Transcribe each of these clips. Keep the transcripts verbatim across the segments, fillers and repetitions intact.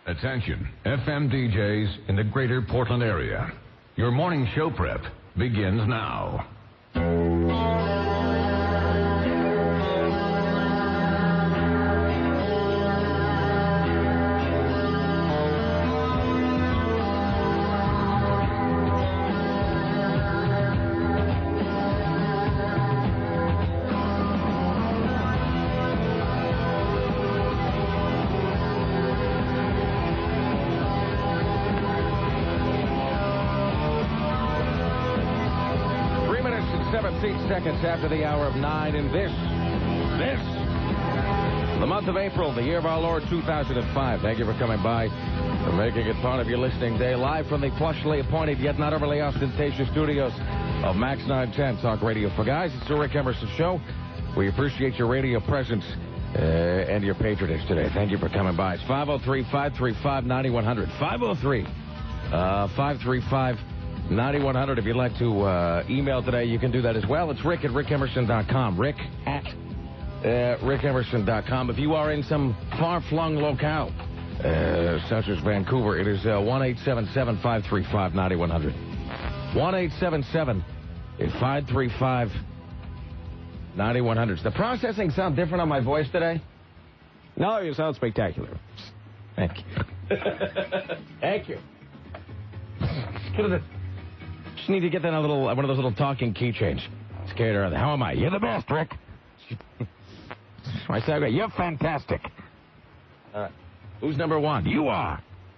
Attention, F M D Js in the greater Portland area. Your morning show prep begins now. Seconds after the hour of nine, and this, this, the month of April, the year of our Lord two thousand five. Thank you for coming by and making it part of your listening day, live from the plushly appointed yet not overly ostentatious studios of Max nine ten Talk Radio for Guys. It's the Rick Emerson Show. We appreciate your radio presence uh, and your patronage today. Thank you for coming by. It's five oh three, five three five, nine one hundred. five oh three, five three five, nine one hundred. If you'd like to uh, email today, you can do that as well. It's rick at rick emerson dot com. Rick at uh, rick emerson dot com. If you are in some far-flung locale, uh, such as Vancouver, it is uh, one eight seven seven, five three five, nine one hundred. one eight seven seven, five three five, nine one hundred. Does the processing sound different on my voice today? No, you sound spectacular. Thank you. Thank you. Just need to get that a little, one of those little talking keychains. Scared her. How am I? You're the best, Rick. I said, you're fantastic. Uh, who's number one? You are.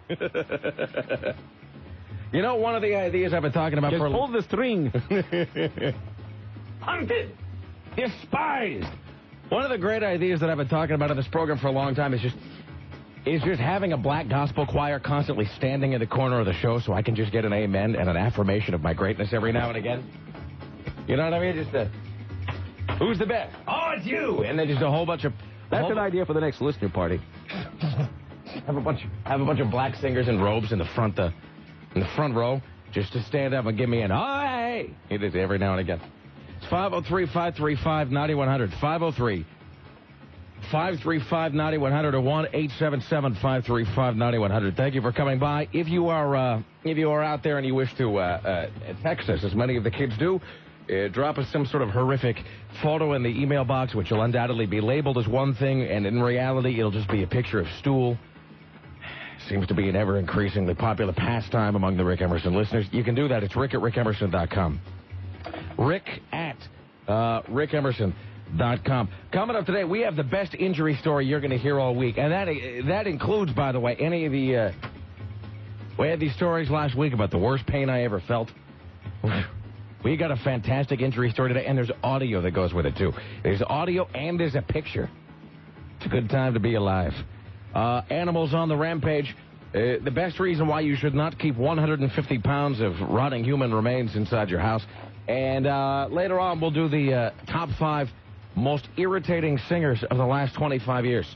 You know, one of the ideas I've been talking about Just for... pull the string. Hunted. Despised. One of the great ideas that I've been talking about in this program for a long time is just... is just having a black gospel choir constantly standing in the corner of the show so I can just get an amen and an affirmation of my greatness every now and again. You know what I mean? Just a, who's the best? Oh, it's you! And then just a whole bunch of... That's an idea for the next listener party. have a bunch of, have a bunch of black singers in robes in the front uh, in the front row just to stand up and give me an, oh, hey! It is every now and again. It's five oh three, five three five, nine one hundred. five oh three, five three five, nine one hundred or one eight seven seven, five three five, nine one hundred. Thank you for coming by. If you are uh, if you are out there and you wish to uh, uh, text us, as many of the kids do, uh, drop us some sort of horrific photo in the email box, which will undoubtedly be labeled as one thing, and in reality, it'll just be a picture of stool. Seems to be an ever-increasingly popular pastime among the Rick Emerson listeners. You can do that. It's rick at rick emerson dot com. Rick at uh, rick emerson dot com. Coming up today, we have the best injury story you're going to hear all week. And that that includes, by the way, any of the... Uh, we had these stories last week about the worst pain I ever felt. We got a fantastic injury story today, and there's audio that goes with it, too. There's audio and there's a picture. It's a good time to be alive. Uh, animals on the rampage. Uh, the best reason why you should not keep one hundred fifty pounds of rotting human remains inside your house. And uh, later on, we'll do the uh, top five most irritating singers of the last twenty-five years.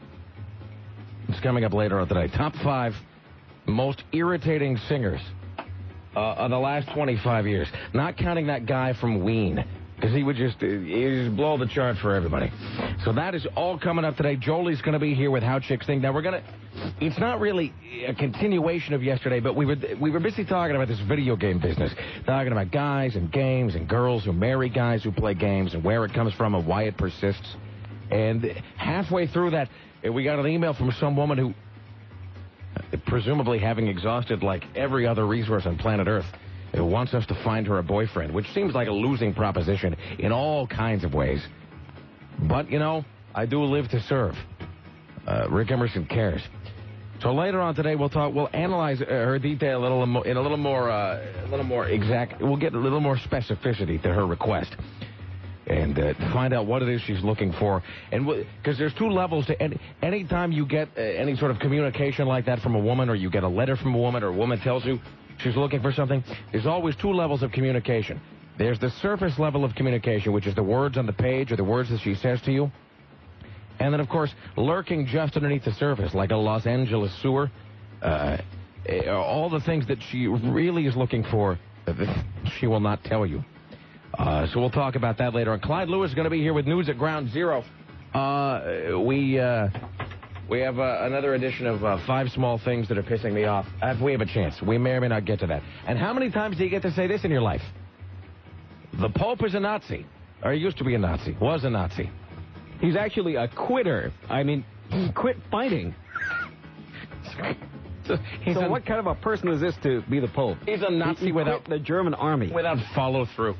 It's coming up later on today. Top five most irritating singers uh, of the last twenty-five years. Not counting that guy from Ween, because he would just, uh, he'd just blow the chart for everybody. So that is all coming up today. Jolie's going to be here with How Chicks Think. Now, we're going to... It's not really a continuation of yesterday, but we were we were busy talking about this video game business, talking about guys and games and girls who marry guys who play games and where it comes from and why it persists. And halfway through that, we got an email from some woman who, presumably having exhausted like every other resource on planet Earth, who wants us to find her a boyfriend, which seems like a losing proposition in all kinds of ways. But, you know, I do live to serve. Uh, Rick Emerson cares. So later on today, we'll talk. We'll analyze her detail a little mo- in a little more, uh, a little more exact. We'll get a little more specificity to her request, and uh, find out what it is she's looking for. And because there's two levels to any. Anytime you get uh, any sort of communication like that from a woman, or you get a letter from a woman, or a woman tells you she's looking for something, there's always two levels of communication. There's the surface level of communication, which is the words on the page or the words that she says to you. And then, of course, lurking just underneath the surface, like a Los Angeles sewer, uh, all the things that she really is looking for, she will not tell you. Uh, so we'll talk about that later on. Clyde Lewis is going to be here with news at Ground Zero. Uh, we uh, We have uh, another edition of uh, Five Small Things That Are Pissing Me Off. Uh, If we have a chance. We may or may not get to that. And how many times do you get to say this in your life? The Pope is a Nazi. Or he used to be a Nazi. Was a Nazi. He's actually a quitter. I mean, he quit fighting. So, he's so a, what kind of a person is this to be the Pope? He's a Nazi he, he without quit the German army. Without follow through.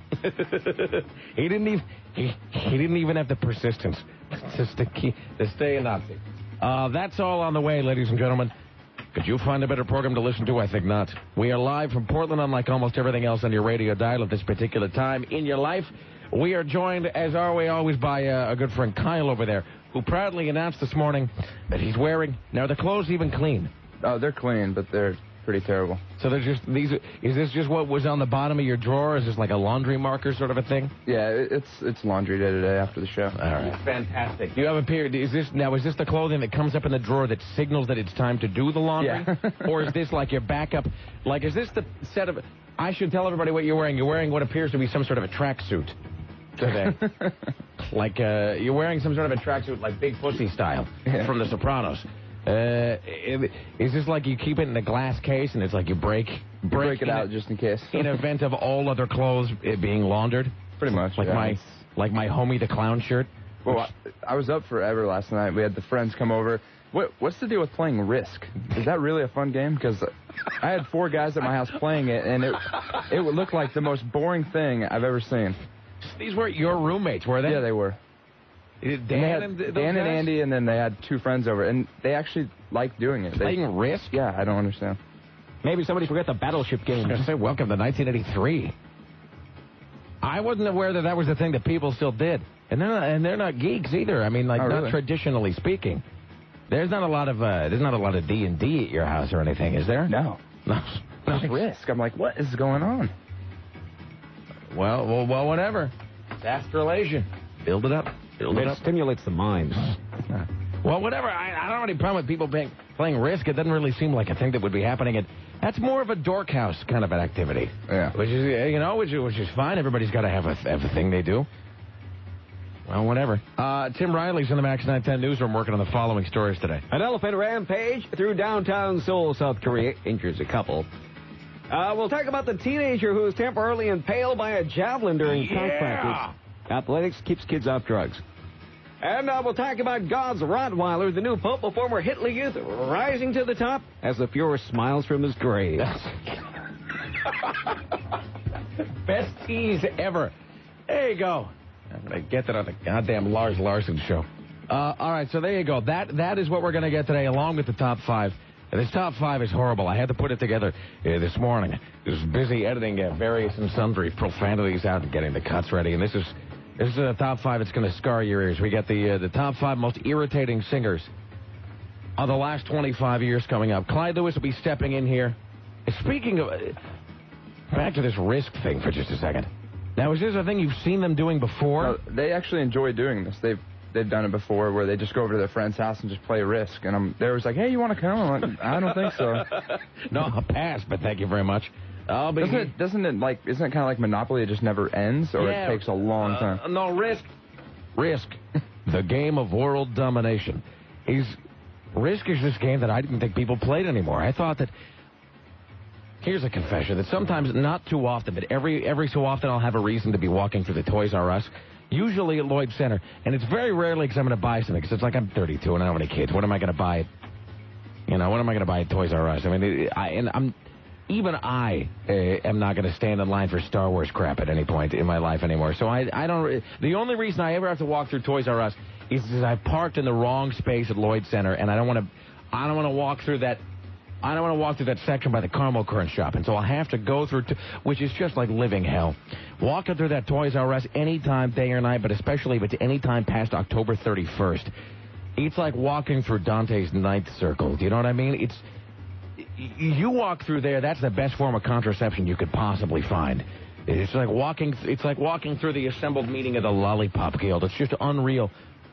he didn't even he, he didn't even have the persistence to stay, to stay a Nazi. Uh, that's all on the way, ladies and gentlemen. Could you find a better program to listen to? I think not. We are live from Portland, unlike almost everything else on your radio dial at this particular time in your life. We are joined, as are we always, by uh, a good friend Kyle over there, who proudly announced this morning that he's wearing. Now, are the clothes even clean? Oh, they're clean, but they're pretty terrible. So they're just these. Is this just what was on the bottom of your drawer? Is this like a laundry marker sort of a thing? Yeah, it's it's laundry day today after the show. All right, fantastic. Do you have a period? Is this now? Is this the clothing that comes up in the drawer that signals that it's time to do the laundry? Yeah. Or is this like your backup? Like, is this the set of? I should tell everybody what you're wearing. You're wearing what appears to be some sort of a tracksuit today. Like uh, you're wearing some sort of a tracksuit, like Big Pussy style Yeah. from The Sopranos. Uh, is this like you keep it in a glass case and it's like you break break, Break it in out a, just in case. in event of all other clothes uh, being laundered? Pretty much, Like yeah. my like my homie the clown shirt. Well, I, I was up forever last night. We had the friends come over. What What's the deal with playing Risk? Is that really a fun game? Because I had four guys at my house playing it, and it it would look like the most boring thing I've ever seen. These weren't your roommates, were they? Yeah, they were. Dan And they had and, th- those Dan and guys? Andy, and then they had two friends over, and they actually liked doing it. They, Playing Risk? yeah, I don't understand. Maybe somebody forgot the battleship I game. was gonna say, welcome to nineteen eighty-three. I wasn't aware that that was the thing that people still did, and they're not, and they're not geeks either. I mean, like Oh, not really? traditionally speaking. There's not a lot of uh, there's not a lot of D and D at your house or anything, is there? No. No. It's Risk. I'm like, what is going on? Well, well, well, whatever. It's astralation. Build it up. Build it It up. stimulates the mind. Well, whatever. I, I don't have any problem with people playing, playing Risk. It doesn't really seem like a thing that would be happening. At, that's more of a dork house kind of an activity. Yeah. Which is, uh, you know, which, is- which is fine. Everybody's got to have a, have a thing they do. Well, whatever. Uh, Tim Riley's in the Max nine ten newsroom working on the following stories today. An elephant rampage through downtown Seoul, South Korea, injures a couple. Uh, we'll talk about the teenager who was temporarily impaled by a javelin during track Yeah. practice. Athletics keeps kids off drugs. And uh, we'll talk about God's Rottweiler, the new Pope of former Hitler Youth, rising to the top as the Fuhrer smiles from his grave. Best tease ever. There you go. I'm going to get that on the goddamn Lars Larson show. Uh, all right, so there you go. That That is what we're going to get today, along with the top five. And this top five is horrible. I had to put it together uh, this morning. I was busy editing uh, various and sundry profanities out and getting the cuts ready. And this is this is a top five that's going to scar your ears. We got the uh, the top five most irritating singers of the last twenty-five years coming up. Clyde Lewis will be stepping in here. Speaking of... Uh, back to this Risk thing for just a second. Now, is this a thing you've seen them doing before? No, they actually enjoy doing this. They've they've done it before, where they just go over to their friend's house and just play Risk. And I'm, they was like, "Hey, you want to come?" I'm like, "I don't think so." No, I'll pass, but thank you very much. I'll be... Doesn't it? Doesn't it like? Isn't it kind of like Monopoly? It just never ends, or Yeah, it takes a long uh, time. No, Risk. Risk. The game of world domination. Is Risk is this game that I didn't think people played anymore. I thought that... Here's a confession that sometimes, not too often, but every every so often I'll have a reason to be walking through the Toys R Us, usually at Lloyd Center, and it's very rarely because I'm going to buy something, because it's like I'm thirty-two and I don't have any kids. What am I going to buy? At, you know, what am I going to buy at Toys R Us? I mean, it, I, and I'm... Even I uh, am not going to stand in line for Star Wars crap at any point in my life anymore. So I, I don't. The only reason I ever have to walk through Toys R Us is because I've parked in the wrong space at Lloyd Center, and I don't want to. I don't want to walk through that. I don't want to walk through that section by the caramel current shop, and so I'll have to go through, to, which is just like living hell. Walking through that Toys R Us anytime, day or night, but especially if it's any time past October thirty-first. It's like walking through Dante's Ninth Circle. Do you know what I mean? It's. You walk through there, that's the best form of contraception you could possibly find. It's like walking it's like walking through the assembled meeting of the Lollipop Guild. It's just unreal.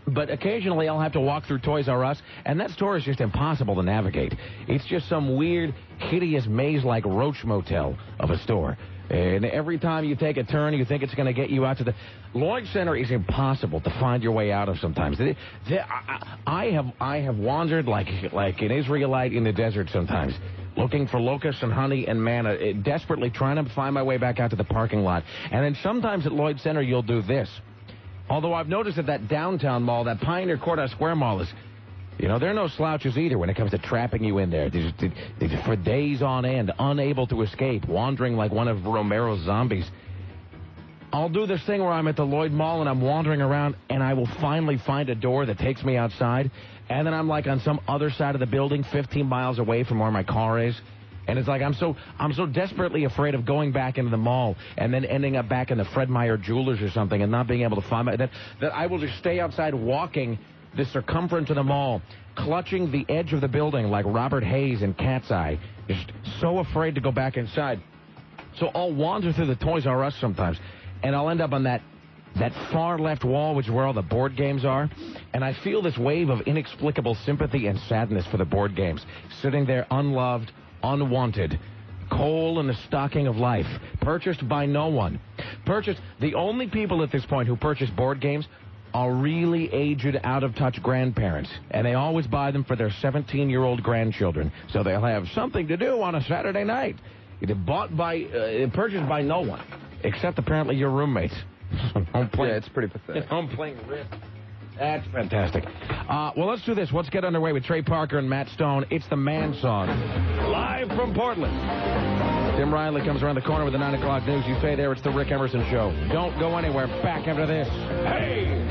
But occasionally I'll have to walk through Toys R Us, and that store is just impossible to navigate. It's just some weird, hideous maze-like roach motel of a store. And every time you take a turn, you think it's going to get you out to the... Lloyd Center is impossible to find your way out of sometimes. The, the, I, I have I have wandered like like an Israelite in the desert sometimes, looking for locusts and honey and manna, desperately trying to find my way back out to the parking lot. And then sometimes at Lloyd Center, you'll do this. Although I've noticed that that downtown mall, that Pioneer Courthouse Square mall is... You know, they're no slouches either when it comes to trapping you in there. They're just, they're for days on end, unable to escape, wandering like one of Romero's zombies. I'll do this thing where I'm at the Lloyd Mall and I'm wandering around, and I will finally find a door that takes me outside, and then I'm like on some other side of the building, fifteen miles away from where my car is. And it's like I'm so I'm so desperately afraid of going back into the mall and then ending up back in the Fred Meyer Jewelers or something and not being able to find my... That, that I will just stay outside walking the circumference of the mall, clutching the edge of the building like Robert Hayes in Cat's Eye, just so afraid to go back inside. So I'll wander through the Toys R Us sometimes, and I'll end up on that that far left wall, which is where all the board games are, and I feel this wave of inexplicable sympathy and sadness for the board games, sitting there unloved, unwanted, coal in the stocking of life, purchased by no one. Purchased, the only people at this point who purchase board games are really aged, out-of-touch grandparents, and they always buy them for their seventeen-year-old grandchildren, so they'll have something to do on a Saturday night. It's bought by, uh, purchased by no one, except apparently your roommates. Home playing, yeah, it's pretty pathetic. Home playing risk. That's fantastic. Uh, well, let's do this. Let's get underway with Trey Parker and Matt Stone. It's the Man Song, live from Portland. Tim Riley comes around the corner with the nine o'clock news. You stay there. It's the Rick Emerson Show. Don't go anywhere. Back after this. Hey!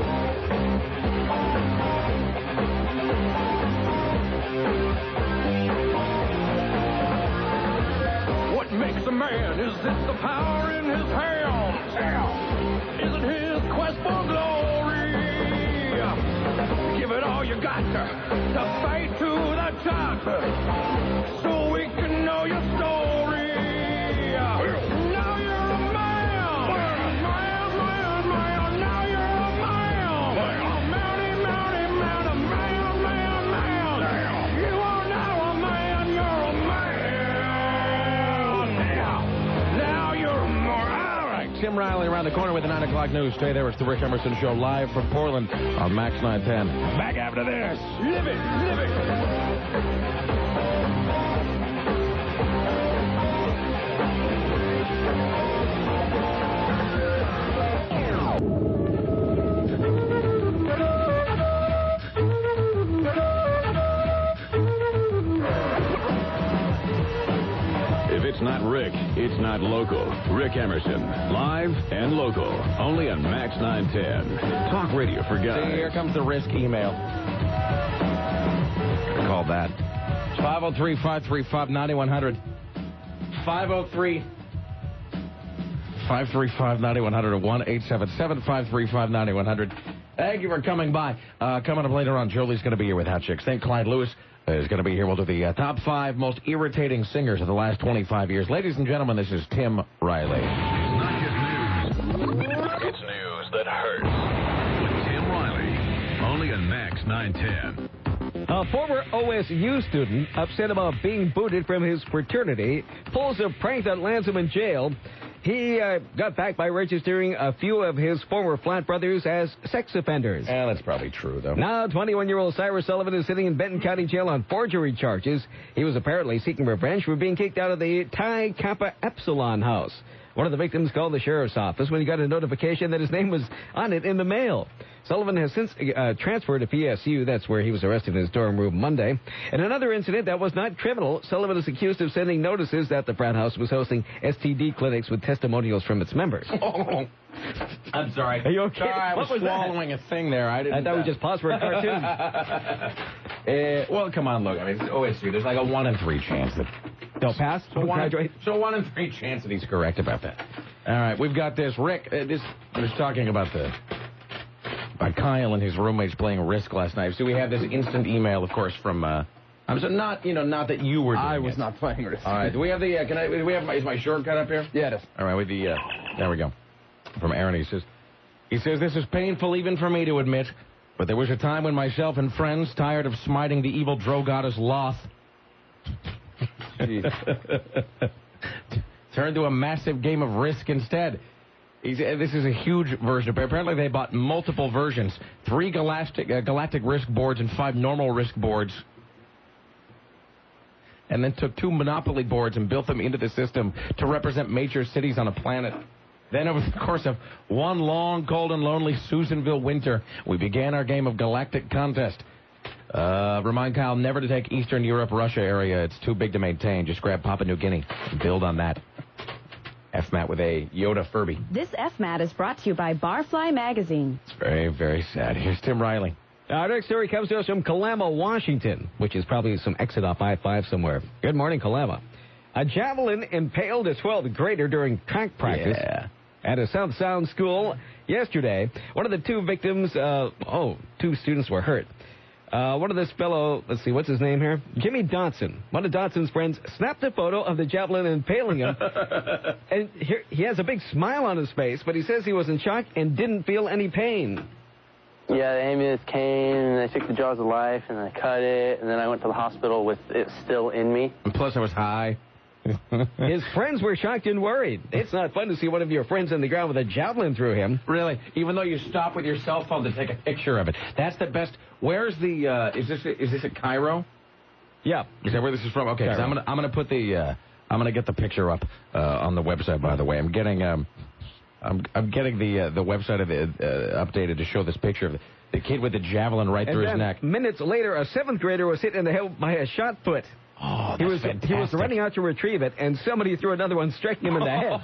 What makes a man? Is it the power in his hands? Is it his quest for glory? Give it all you got to, to fight to the top, so we can know your story. Now you're a man, man, man, man. Now you're a man, a mounty, mounty, man, a man, man, man. You are now a man, you're a man. Now, now you're a man. All right. Tim Riley around the corner with the nine o'clock news. Stay there. It's the Rick Emerson Show, live from Portland on Max nine ten. Back after this. Live it, live it. If it's not Rick, it's not local. Rick Emerson, live and local, only on Max nine ten. Talk radio for guys. See, here comes the risk email. Call that. five oh three, five three five, nine one hundred. five oh three, five three five, nine one hundred or one eight seven seven, five three five, nine one hundred. Thank you for coming by. Uh, coming up later on, Jolie's going to be here with Hot Chicks. Saint Clyde Lewis is going to be here. We'll do the uh, top five most irritating singers of the last twenty-five years. Ladies and gentlemen, this is Tim Riley. It's not just news. It's news that hurts. With Tim Riley, only on Max nine ten. A former O S U student upset about being booted from his fraternity pulls a prank that lands him in jail. He uh, got back by registering a few of his former flat brothers as sex offenders. Yeah, that's probably true, though. Now, twenty-one-year-old Cyrus Sullivan is sitting in Benton County Jail on forgery charges. He was apparently seeking revenge for being kicked out of the Chi Kappa Epsilon house. One of the victims called the sheriff's office when he got a notification that his name was on it in the mail. Sullivan has since uh, transferred to P S U. That's where he was arrested in his dorm room Monday. In another incident that was not criminal, Sullivan is accused of sending notices that the frat house was hosting S T D clinics with testimonials from its members. Oh, I'm sorry. Are you okay? Sorry, I was, what was swallowing that? a thing there. I didn't. I thought uh, we just paused for a cartoon. uh, well, come on, look. I mean, it's O S U. There's like a one in three chance that They'll pass? So one, graduate? so one in three chance that he's correct about that. All right, we've got this. Rick, uh, this I was talking about the by Kyle and his roommates playing Risk last night. So we have this instant email, of course, from. Uh, I'm so not, you know, not that you were. Doing I was it. not playing Risk. All right, do we have the? Uh, can I? Do we have? My, is my shortcut up here? Yeah, it is. All right, with the. Uh, there we go. From Aaron, he says. He says this is painful even for me to admit. But there was a time when myself and friends, tired of smiting the evil drow goddess Loth, turned to a massive game of Risk instead. He's, uh, this is a huge version. Apparently they bought multiple versions. Three galactic, uh, galactic Risk boards and five normal Risk boards. And then took two Monopoly boards and built them into the system to represent major cities on a planet. Then over the course of one long, cold, and lonely Susanville winter, we began our game of Galactic Contest. Uh, remind Kyle never to take Eastern Europe, Russia area. It's too big to maintain. Just grab Papua New Guinea and build on that. F MAT with a Yoda Furby. This F MAT is brought to you by Barfly Magazine. It's very, very sad. Here's Tim Riley. Our next story comes to us from Kalama, Washington, which is probably some exit off I five somewhere. Good morning, Kalama. A javelin impaled a twelfth grader during track practice. Yeah. At a South Sound school yesterday, one of the two victims, uh, oh, two students were hurt. Uh, one of this fellow, let's see, what's his name here? Jimmy Dotson. One of Dotson's friends snapped a photo of the javelin impaling him. And here, he has a big smile on his face, but he says he was in shock and didn't feel any pain. Yeah, the ambulance came, and they took the jaws of life, and I cut it, and then I went to the hospital with it still in me. And plus I was high. His friends were shocked and worried. It's not fun to see one of your friends on the ground with a javelin through him. Really? Even though you stop with your cell phone to take a picture of it. That's the best. Where's the, uh, is this, is this at Cairo? Yeah. Is that where this is from? Okay, Cairo. so I'm gonna, I'm gonna put the, uh, I'm gonna get the picture up, uh, on the website, by the way. I'm getting, um, I'm, I'm getting the, uh, the website of the, uh, updated to show this picture of the, the kid with the javelin right And through then, his neck. minutes later, a seventh grader was hit in the head by a shot put. Oh, that's He was fantastic. he was running out to retrieve it, and somebody threw another one, striking him in the head.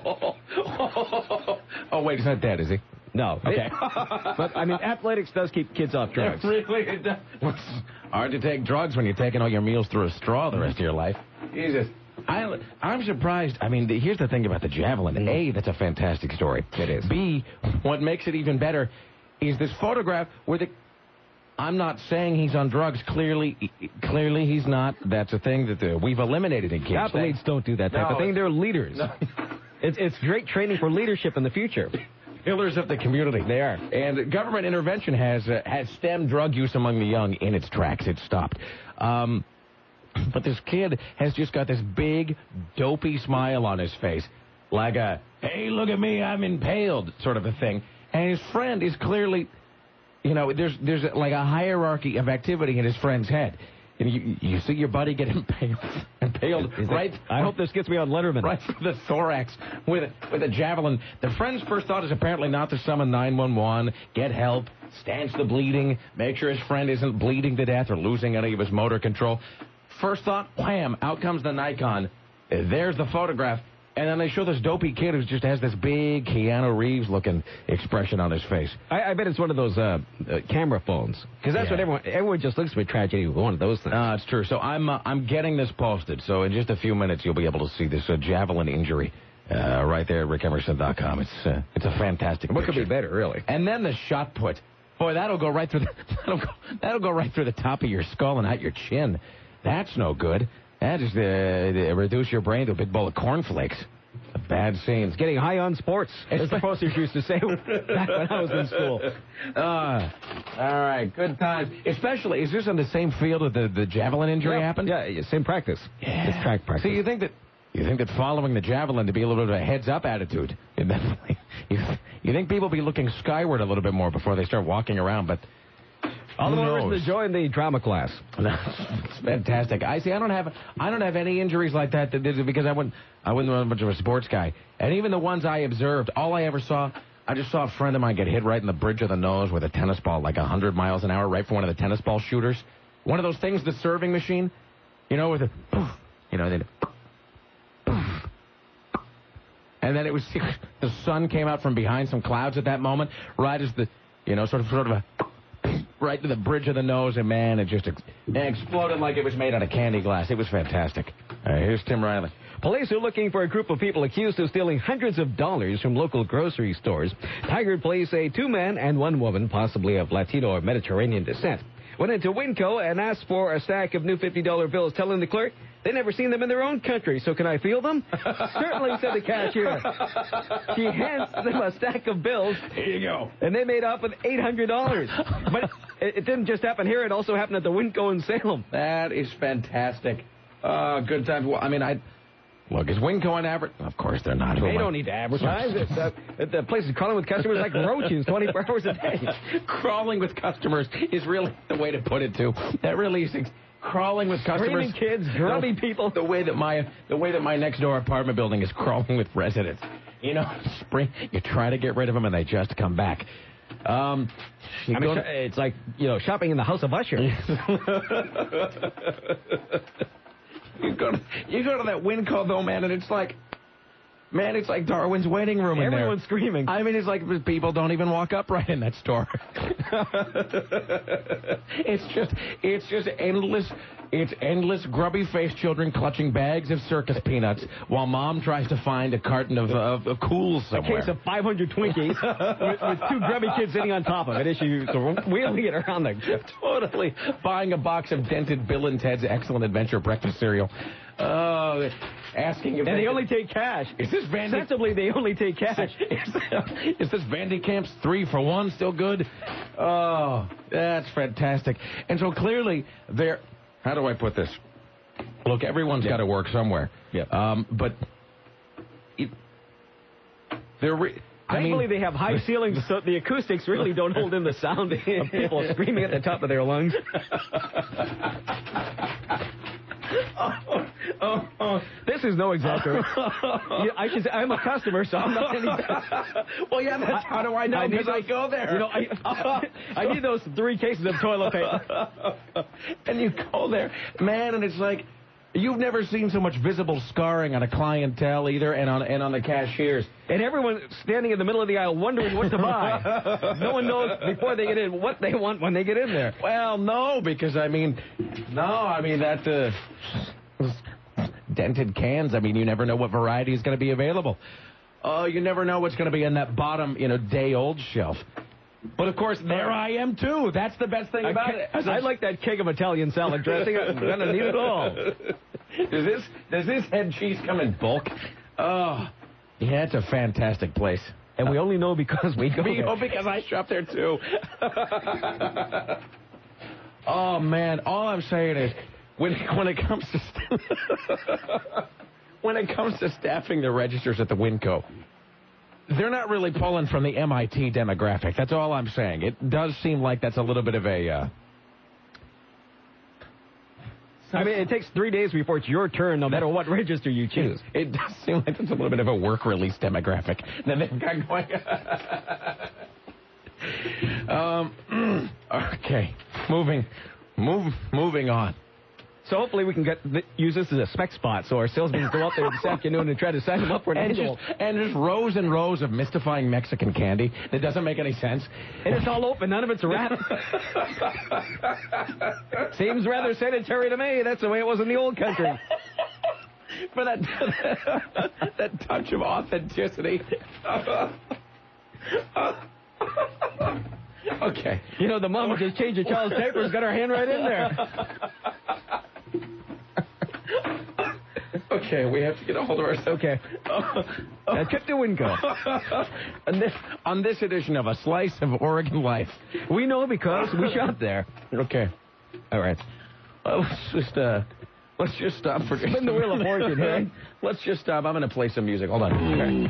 Oh, wait, he's not dead, is he? No. Okay. But, I mean, athletics does keep kids off drugs. It really it does. It's hard to take drugs when you're taking all your meals through a straw the rest of your life. Jesus. I, I'm surprised. I mean, the, here's the thing about the javelin. A, that's a fantastic story. It is. B, what makes it even better is this photograph where the... I'm not saying he's on drugs. Clearly, clearly he's not. That's a thing that uh, we've eliminated in kids. Athletes don't do that type No, of thing. They're leaders. No. It's, it's great training for leadership in the future. Pillars of the community. They are. And government intervention has uh, has stemmed drug use among the young in its tracks. It's stopped. Um, but this kid has just got this big, dopey smile on his face. Like a, hey, look at me, I'm impaled sort of a thing. And his friend is clearly... You know, there's there's like a hierarchy of activity in his friend's head. And you, you see your buddy get impaled, impaled Is right. that, I hope this gets me on Letterman. Right through the thorax with a, with a javelin. The friend's first thought is apparently not to summon nine one one, get help, stanch the bleeding, make sure his friend isn't bleeding to death or losing any of his motor control. First thought, wham! Out comes the Nikon. There's the photograph. And then they show this dopey kid who just has this big Keanu Reeves-looking expression on his face. I, I bet it's one of those uh, uh, camera phones. Because that's Yeah. what everyone... Everyone just looks for tragedy with one of those things. No, it's true. So I'm uh, I'm getting this posted. So in just a few minutes, you'll be able to see this uh, javelin injury uh, right there at rick emerson dot com. It's uh, it's a fantastic What could picture. be better, really? And then the shot put. Boy, that'll go right through the that'll go, that'll go right through the top of your skull and out your chin. That's no good. That is uh, reduce your brain to a big bowl of cornflakes. A bad scene. It's getting high on sports, as the posters used to say back when I was in school. Uh, all right, good times. Especially, is this on the same field that the, the javelin injury Yeah, happened? Yeah, yeah, same practice. Yeah. It's track practice. So you think that you think that following the javelin to be a little bit of a heads-up attitude? You, you think people be looking skyward a little bit more before they start walking around, but All the who more reason knows? to join the drama class. It's fantastic. I see. I don't have. I don't have any injuries like that, that that- because I wouldn't. I wasn't much of a sports guy. And even the ones I observed, all I ever saw, I just saw a friend of mine get hit right in the bridge of the nose with a tennis ball, like a hundred miles an hour, right from one of the tennis ball shooters. One of those things, the serving machine, you know, with a, you know, then. And then it was the sun came out from behind some clouds at that moment, right as the, you know, sort of sort of a. Right to the bridge of the nose, and man, it just ex- exploded like it was made out of candy glass. It was fantastic. All right, here's Tim Riley. Police are looking for a group of people accused of stealing hundreds of dollars from local grocery stores. Tigard police say two men and one woman, possibly of Latino or Mediterranean descent, went into Winco and asked for a stack of new fifty dollar bills, telling the clerk they never seen them in their own country. So can I feel them? Certainly, said the cashier. She hands them a stack of bills. Here you go. And they made off with eight hundred dollars. But it, it didn't just happen here. It also happened at the Winco in Salem. That is fantastic. Uh, good time. Well, I mean, I... Look, is Winco an advert? Of course they're not. They don't need to advertise. It's, uh, the place is crawling with customers like roaches twenty-four hours a day. Crawling with customers is really the way to put it, too. That really is... Crawling with customers, screaming kids, grubby people. The way that my the way that my next door apartment building is crawling with residents. You know, spring. You try to get rid of them, and they just come back. Um, I mean, to, it's like you know, shopping in the House of Usher. you go to you go to that Winco though, man, and it's like. Man, it's like Darwin's waiting room in there. Everyone's screaming. I mean, it's like people don't even walk upright in that store. it's just, it's just endless, it's endless grubby-faced children clutching bags of circus peanuts while mom tries to find a carton of, of, of Cools somewhere. A case of five hundred Twinkies with, with two grubby kids sitting on top of it. She's wheeling it around the... Totally. Buying a box of dented Bill and Ted's Excellent Adventure breakfast cereal. Oh, asking if and they, they only take cash. Is this Vandy? Sensibly, they only take cash. is, is this Vandy Camp's three for one still good? Oh, that's fantastic. And so clearly, they're. How do I put this? Look, everyone's yeah. got to work somewhere. Yeah. Um, but it, they're. Re- I Thankfully, mean, they have high ceilings, so the acoustics really don't hold in the sound of people screaming at the top of their lungs. Oh, oh, oh. This is no exaggeration. I should say, I'm a customer, so I'm not any better. Well, yeah, that's how do I know? Because I, I go there. You know, I, I need those three cases of toilet paper. And you go there, man, and it's like, you've never seen so much visible scarring on a clientele either, and on and on the cashiers. And everyone standing in the middle of the aisle wondering what to buy. No one knows before they get in what they want when they get in there. Well, no, because, I mean, no, I mean, that... Uh, dented cans, I mean, you never know what variety is going to be available. Oh, you never know what's going to be in that bottom, you know, day-old shelf. But, of course, there I am, too. That's the best thing about it. I like that keg of Italian salad dressing. I'm going to need it all. Does this, does this head cheese come in bulk? Oh, yeah, it's a fantastic place. And we only know because we go we there. know because I shop there, too. Oh, man, all I'm saying is, when, when it comes to... when it comes to staffing the registers at the Winco, they're not really pulling from the M I T demographic. That's all I'm saying. It does seem like that's a little bit of a... Uh... I mean, it takes three days before it's your turn, no matter what register you choose. It does seem like it's a little bit of a work release demographic that they've got going. um, okay, moving, move, moving on. So hopefully we can get th- use this as a spec spot so our salesmen go out there this afternoon and try to sign them up for an and annual. Just, and just rows and rows of mystifying Mexican candy that doesn't make any sense. And it's all open. None of it's wrapped. Seems rather sanitary to me. That's the way it was in the old country. For that, that touch of authenticity. Okay. You know, the mom who just changed a child's diapers got her hand right in there. Okay, we have to get a hold of ourselves. Okay. Uh, uh, trip to Winco. on, this, on this edition of A Slice of Oregon Life. We know because we shop there. Okay. All right. Uh, let's just uh, let's just stop for spin the wheel of fortune here. Let's just stop. I'm going to play some music. Hold on. Okay.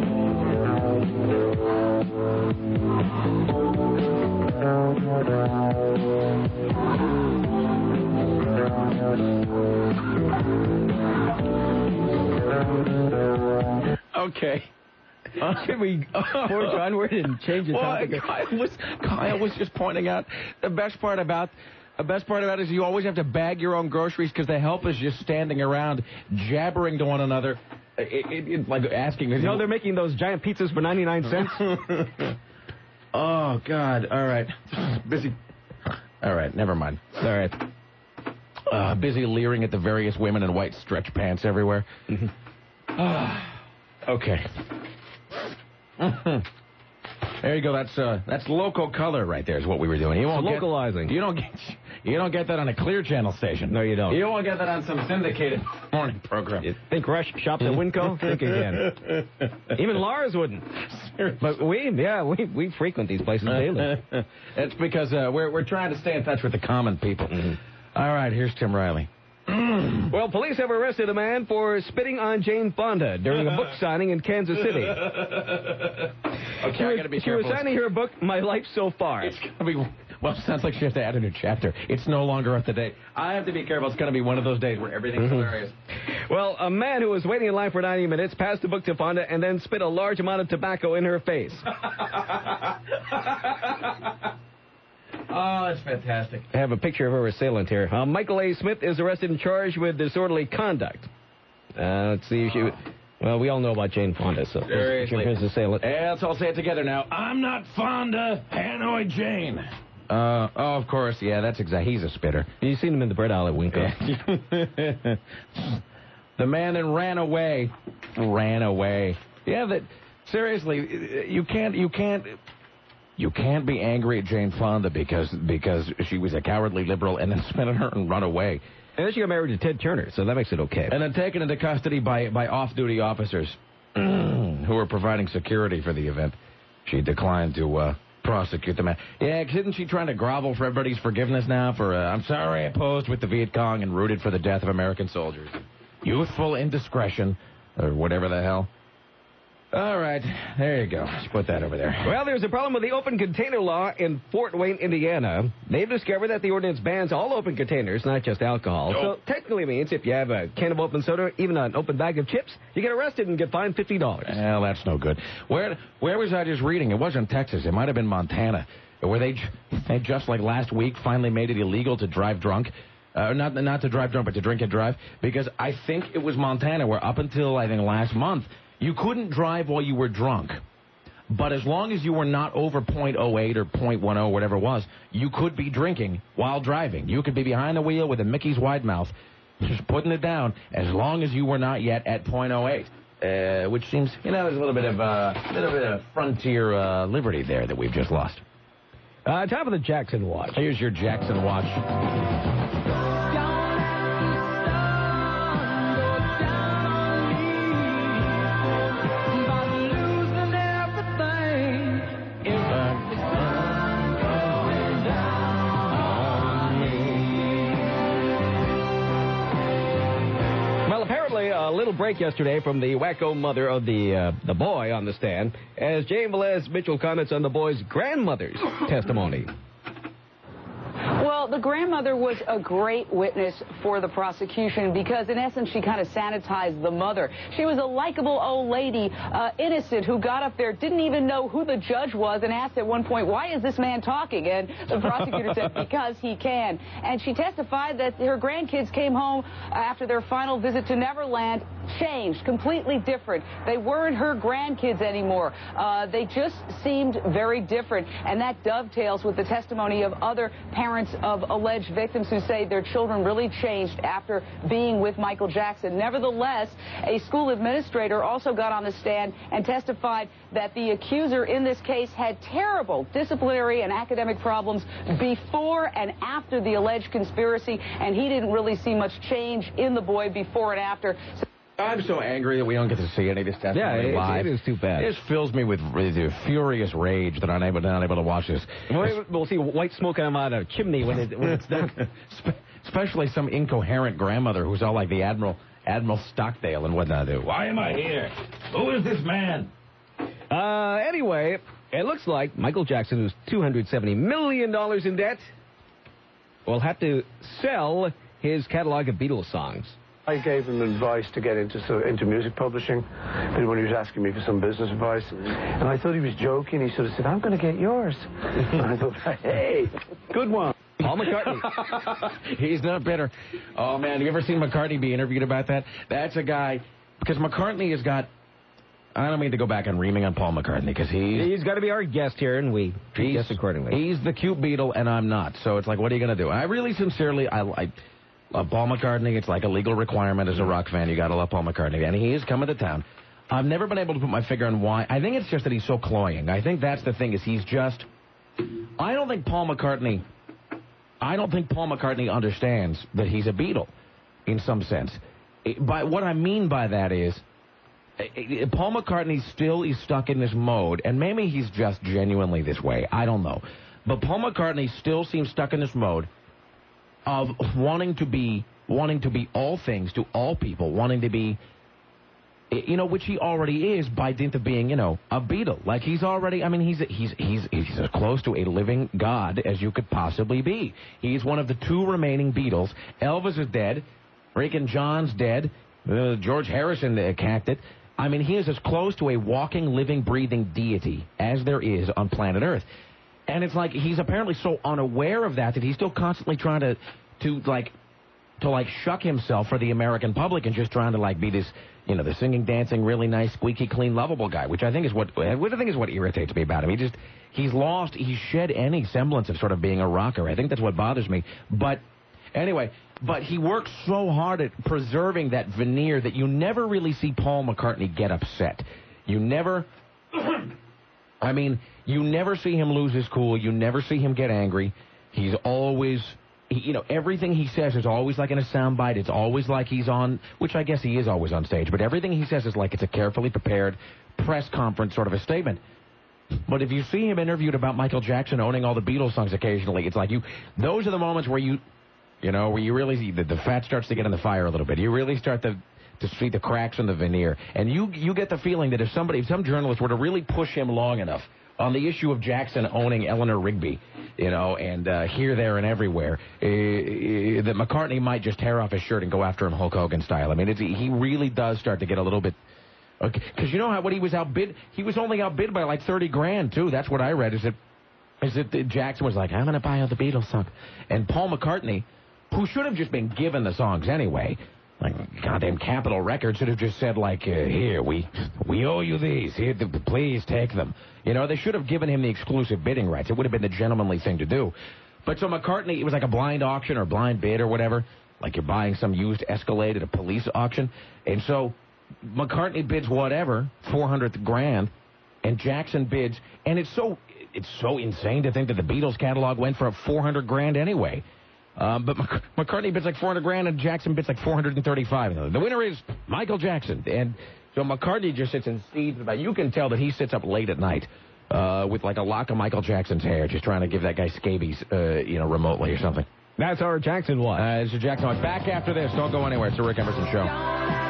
Okay. Uh, Can we forge onward and change the well, topic? Kyle was, Kyle was just pointing out the best part about the best part about it is you always have to bag your own groceries because the help is just standing around jabbering to one another, it, it, it, like asking. You know they're making those giant pizzas for ninety-nine cents. Oh God! All right, busy. All right, never mind. All right. Uh, busy leering at the various women in white stretch pants everywhere. Mm-hmm. Uh, okay. Mm-hmm. There you go. That's uh, that's local color right there is what we were doing. You won't It's get, localizing. You don't get you don't get that on a Clear Channel station. No, you don't. You won't get that on some syndicated morning program. You think Rush shops at Winco? Think again. Even Lars wouldn't. But we, yeah, we we frequent these places daily. It's because uh, we're we're trying to stay in touch with the common people. Mm-hmm. All right, here's Tim Riley. Well, police have arrested a man for spitting on Jane Fonda during a book signing in Kansas City. Okay, she I was, got to be she careful. was signing her book, My Life So Far. It's going to be, well, it sounds like she has to add a new chapter. It's no longer up to date. I have to be careful. It's going to be one of those days where everything's mm-hmm. hilarious. Well, a man who was waiting in line for ninety minutes passed the book to Fonda and then spit a large amount of tobacco in her face. Oh, that's fantastic. I have a picture of her assailant here. Uh, Michael A. Smith is arrested and charged with disorderly conduct. Uh, let's see. She, well, we all know about Jane Fonda, so seriously. His assailant. Yeah, let's all say it together now. I'm not Fonda, Hanoi Jane. Uh, oh, of course, yeah, that's exactly. He's a spitter. You seen him in the bread aisle at Winco. The man that ran away, ran away. Yeah, that. Seriously, you can't, you can't. You can't be angry at Jane Fonda because because she was a cowardly liberal and then spit on her and run away. And then she got married to Ted Turner, so that makes it okay. And then taken into custody by, by off-duty officers who were providing security for the event. She declined to uh, prosecute the man. Yeah, isn't she trying to grovel for everybody's forgiveness now for, uh, I'm sorry I posed with the Viet Cong and rooted for the death of American soldiers. Youthful indiscretion, or whatever the hell. All right, there you go. Let's put that over there. Well, there's a problem with the open container law in Fort Wayne, Indiana. They've discovered that the ordinance bans all open containers, not just alcohol. Nope. So technically means if you have a can of open soda, even an open bag of chips, you get arrested and get fined fifty dollars. Well, that's no good. Where where was I just reading? It wasn't Texas. It might have been Montana. Where they, they just like last week finally made it illegal to drive drunk. Uh, not not to drive drunk, but to drink and drive. Because I think it was Montana where up until, I think, last month, you couldn't drive while you were drunk. But as long as you were not over point oh eight or point one oh, whatever it was, you could be drinking while driving. You could be behind the wheel with a Mickey's wide mouth, just putting it down, as long as you were not yet at point oh eight. Uh, which seems, you know, there's a little bit of uh, a little bit of frontier uh, liberty there that we've just lost. Uh, top of the Jackson Watch. Here's your Jackson Watch. A little break yesterday from the wacko mother of the uh, the boy on the stand as Jane Velez Mitchell comments on the boy's grandmother's testimony. Well, the grandmother was a great witness for the prosecution because, in essence, she kind of sanitized the mother. She was a likable old lady, uh, innocent, who got up there, didn't even know who the judge was, and asked at one point, why is this man talking? And the prosecutor said, because he can. And she testified that her grandkids came home after their final visit to Neverland, changed, completely different. They weren't her grandkids anymore. Uh, they just seemed very different. And that dovetails with the testimony of other parents of alleged victims who say their children really changed after being with Michael Jackson. Nevertheless, a school administrator also got on the stand and testified that the accuser in this case had terrible disciplinary and academic problems before and after the alleged conspiracy, and he didn't really see much change in the boy before and after. So I'm so angry that we don't get to see any of this testimony yeah, live. It is too bad. It just fills me with, with furious rage that I'm unable, not able to watch this. We'll, we'll see white smoke come out of a chimney when, it, when it's done. Especially some incoherent grandmother who's all like the Admiral Admiral Stockdale and whatnot. Why am I here? Who is this man? Uh, anyway, it looks like Michael Jackson, who's two hundred seventy million dollars in debt, will have to sell his catalog of Beatles songs. I gave him advice to get into so, into music publishing when he was asking me for some business advice. And I thought he was joking. He sort of said, I'm going to get yours. And I thought, hey, good one. Paul McCartney. He's not bitter. Oh, man, have you ever seen McCartney be interviewed about that? That's a guy, because McCartney has got, I don't mean to go back on reaming on Paul McCartney, because he's... He's got to be our guest here, and we treat guests accordingly. He's the cute Beatle, and I'm not. So it's like, what are you going to do? I really, sincerely, I... I love Paul McCartney. It's like a legal requirement as a rock fan. You got to love Paul McCartney. And he is coming to town. I've never been able to put my finger on why. I think it's just that he's so cloying. I think that's the thing, is he's just... I don't think Paul McCartney... I don't think Paul McCartney understands that he's a Beatle, in some sense. It, by, what I mean by that is, it, it, Paul McCartney still is stuck in this mode, and maybe he's just genuinely this way. I don't know. But Paul McCartney still seems stuck in this mode of wanting to be, wanting to be all things to all people, wanting to be... You know, which he already is by dint of being, you know, a Beatle. Like, he's already, I mean, he's he's he's he's as close to a living god as you could possibly be. He's one of the two remaining Beatles. Elvis is dead. Freaking John's dead. Uh, George Harrison uh, cacked it. I mean, he is as close to a walking, living, breathing deity as there is on planet Earth. And it's like he's apparently so unaware of that that he's still constantly trying to, to like, to like shuck himself for the American public and just trying to like be this, you know, the singing, dancing, really nice, squeaky clean, lovable guy, which I think is what, what I think is what irritates me about him. He just, he's lost, he's shed any semblance of sort of being a rocker. I think that's what bothers me. But anyway, but he works so hard at preserving that veneer that you never really see Paul McCartney get upset. You never, I mean, you never see him lose his cool. You never see him get angry. He's always... He, you know, everything he says is always like in a soundbite. It's always like he's on, which I guess he is always on stage, but everything he says is like it's a carefully prepared press conference sort of a statement. But if you see him interviewed about Michael Jackson owning all the Beatles songs occasionally, it's like you, those are the moments where you, you know, where you really see the, the fat starts to get in the fire a little bit. You really start to, to see the cracks in the veneer. And you, you get the feeling that if somebody, if some journalist were to really push him long enough on the issue of Jackson owning Eleanor Rigby, you know, and uh, here, there, and everywhere, uh, uh, that McCartney might just tear off his shirt and go after him Hulk Hogan style. I mean, it's, he really does start to get a little bit... Because okay, you know how what he was outbid? He was only outbid by like thirty grand, too. That's what I read, is that, is that Jackson was like, I'm going to buy all the Beatles songs. And Paul McCartney, who should have just been given the songs anyway, like goddamn Capitol Records should have just said, like, uh, here, we we owe you these. Here, th- please take them. You know, they should have given him the exclusive bidding rights. It would have been the gentlemanly thing to do. But so McCartney, it was like a blind auction or blind bid or whatever, like you're buying some used Escalade at a police auction. And so McCartney bids whatever, four hundred grand, and Jackson bids, and it's so it's so insane to think that the Beatles catalog went for four hundred grand anyway. Um, but Mc- McCartney bids like four hundred grand, and Jackson bids like four hundred thirty-five. The winner is Michael Jackson. And so McCartney just sits and seethes about. You can tell that he sits up late at night uh, with like a lock of Michael Jackson's hair, just trying to give that guy scabies, uh, you know, remotely or something. That's our Jackson Watch. Uh, it's a Jackson Watch. Back after this. Don't go anywhere. It's the Rick Emerson Show.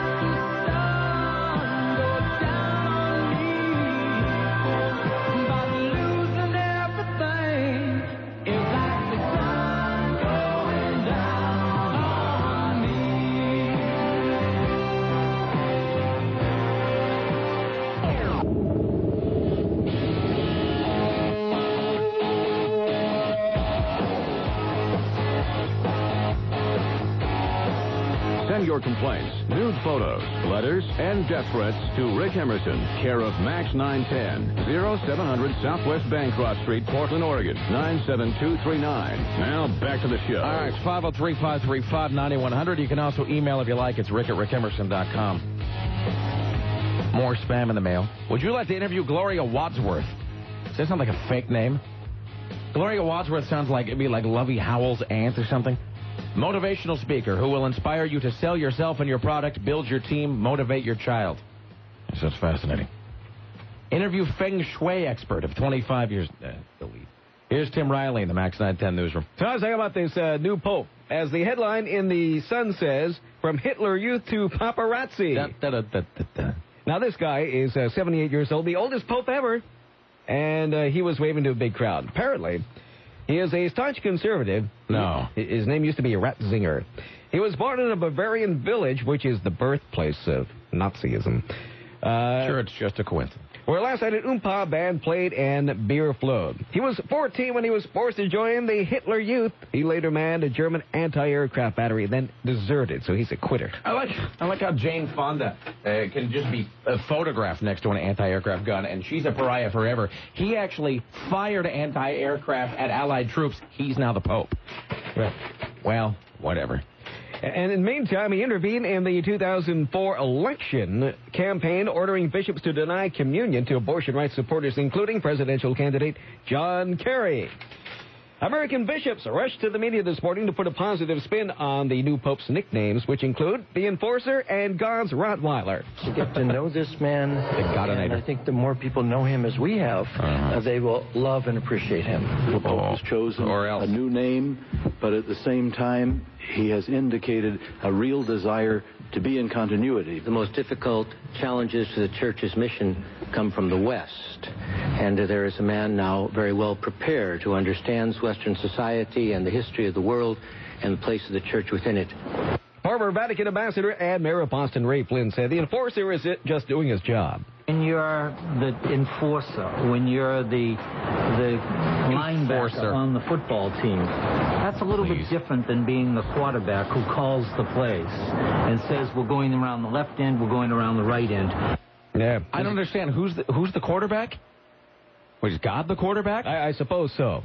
Send your complaints, nude photos, letters, and death threats to Rick Emerson, care of Max nine ten, oh seven hundred Southwest Bancroft Street, Portland, Oregon, nine seven two three nine. Now, back to the show. All right, it's five oh three, five three five, nine one hundred. You can also email if you like. It's rick at rick emerson dot com. More spam in the mail. Would you like to interview Gloria Wadsworth? Does that sound like a fake name? Gloria Wadsworth sounds like it'd be like Lovey Howell's aunt or something. Motivational speaker who will inspire you to sell yourself and your product, build your team, motivate your child. That's fascinating. Interview Feng Shui expert of twenty-five years. Uh, delete. Here's Tim Riley in the Max nine ten newsroom. So I was talking about this uh, new pope. As the headline in the Sun says, from Hitler Youth to paparazzi. Da, da, da, da, da, da. Now, this guy is uh, seventy-eight years old, the oldest pope ever, and uh, he was waving to a big crowd. Apparently, he is a staunch conservative. No. His name used to be Ratzinger. He was born in a Bavarian village, which is the birthplace of Nazism. Uh, sure, it's just a coincidence. Where last night an Oompa band played and beer flowed. He was fourteen when he was forced to join the Hitler Youth. He later manned a German anti-aircraft battery, then deserted, so he's a quitter. I like I like how Jane Fonda uh, can just be uh, photographed next to an anti-aircraft gun, and she's a pariah forever. He actually fired anti-aircraft at Allied troops. He's now the Pope. Well, whatever. And in the meantime, he intervened in the two thousand four election campaign, ordering bishops to deny communion to abortion rights supporters, including presidential candidate John Kerry. American bishops rushed to the media this morning to put a positive spin on the new pope's nicknames, which include the Enforcer and God's Rottweiler. To get to know this man, and I think the more people know him as we have, uh-huh. uh, they will love and appreciate him. The pope has chosen a new name, but at the same time, he has indicated a real desire to be in continuity. The most difficult challenges to the church's mission come from the West, and there is a man now very well prepared who understands Western society and the history of the world and the place of the church within it. Former Vatican ambassador and mayor of Boston, Ray Flynn, said the enforcer is just doing his job. When you're the enforcer, when you're the the linebacker on the football team, that's a little Please. bit different than being the quarterback who calls the plays and says we're going around the left end, we're going around the right end. Yeah, I don't understand. Who's the, who's the quarterback? Was God the quarterback? I, I suppose so.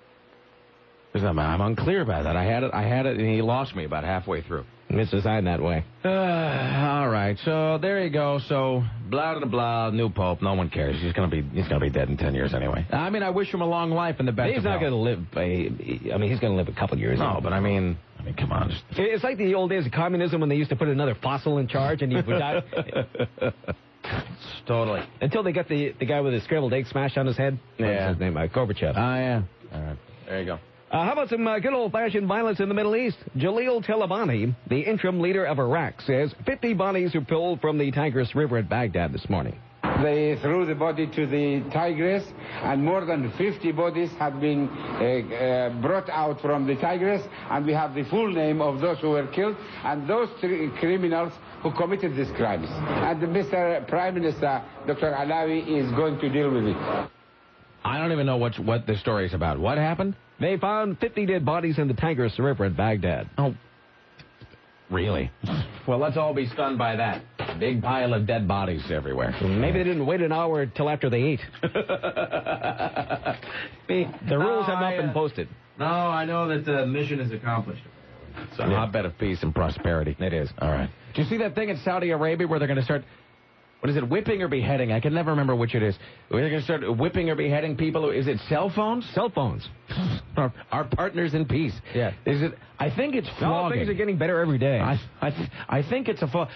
I'm, I'm unclear about that. I had it, I had it, and he lost me about halfway through. It's designed that way. Uh, all right, so there you go. So blah blah blah. New pope. No one cares. He's gonna be he's gonna be dead in ten years anyway. I mean, I wish him a long life and the best. He's of not health. gonna live. A, I mean, he's gonna live a couple years. No, but I mean, I mean, come on. Just... It's like the old days of communism when they used to put another fossil in charge and he would die. Totally. Until they got the the guy with the scrambled egg smashed on his head. Yeah. What's his name? Uh, Gorbachev. Oh yeah. All right. There you go. Uh, how about some uh, good old-fashioned violence in the Middle East? Jalil Talabani, the interim leader of Iraq, says fifty bodies were pulled from the Tigris River at Baghdad this morning. They threw the body to the Tigris, and more than fifty bodies have been uh, uh, brought out from the Tigris, and we have the full name of those who were killed and those three criminals who committed these crimes. And Mister Prime Minister, Doctor Alawi, is going to deal with it. I don't even know what what the story is about. What happened? They found fifty dead bodies in the Tigris River at Baghdad. Oh, really? Well, let's all be stunned by that. Big pile of dead bodies everywhere. Maybe they didn't wait an hour till after they ate. The rules no, have not I, uh, been posted. No, I know that the mission is accomplished. It's a yeah. hotbed of peace and prosperity. It is. All right. Do you see that thing in Saudi Arabia where they're going to start... What is it, whipping or beheading? I can never remember which it is. We're going to start whipping or beheading people. Is it cell phones? Cell phones. our, our partners in peace. Yeah. Is it? I think it's flogging. No, things are getting better every day. I I, th- I think it's a flog.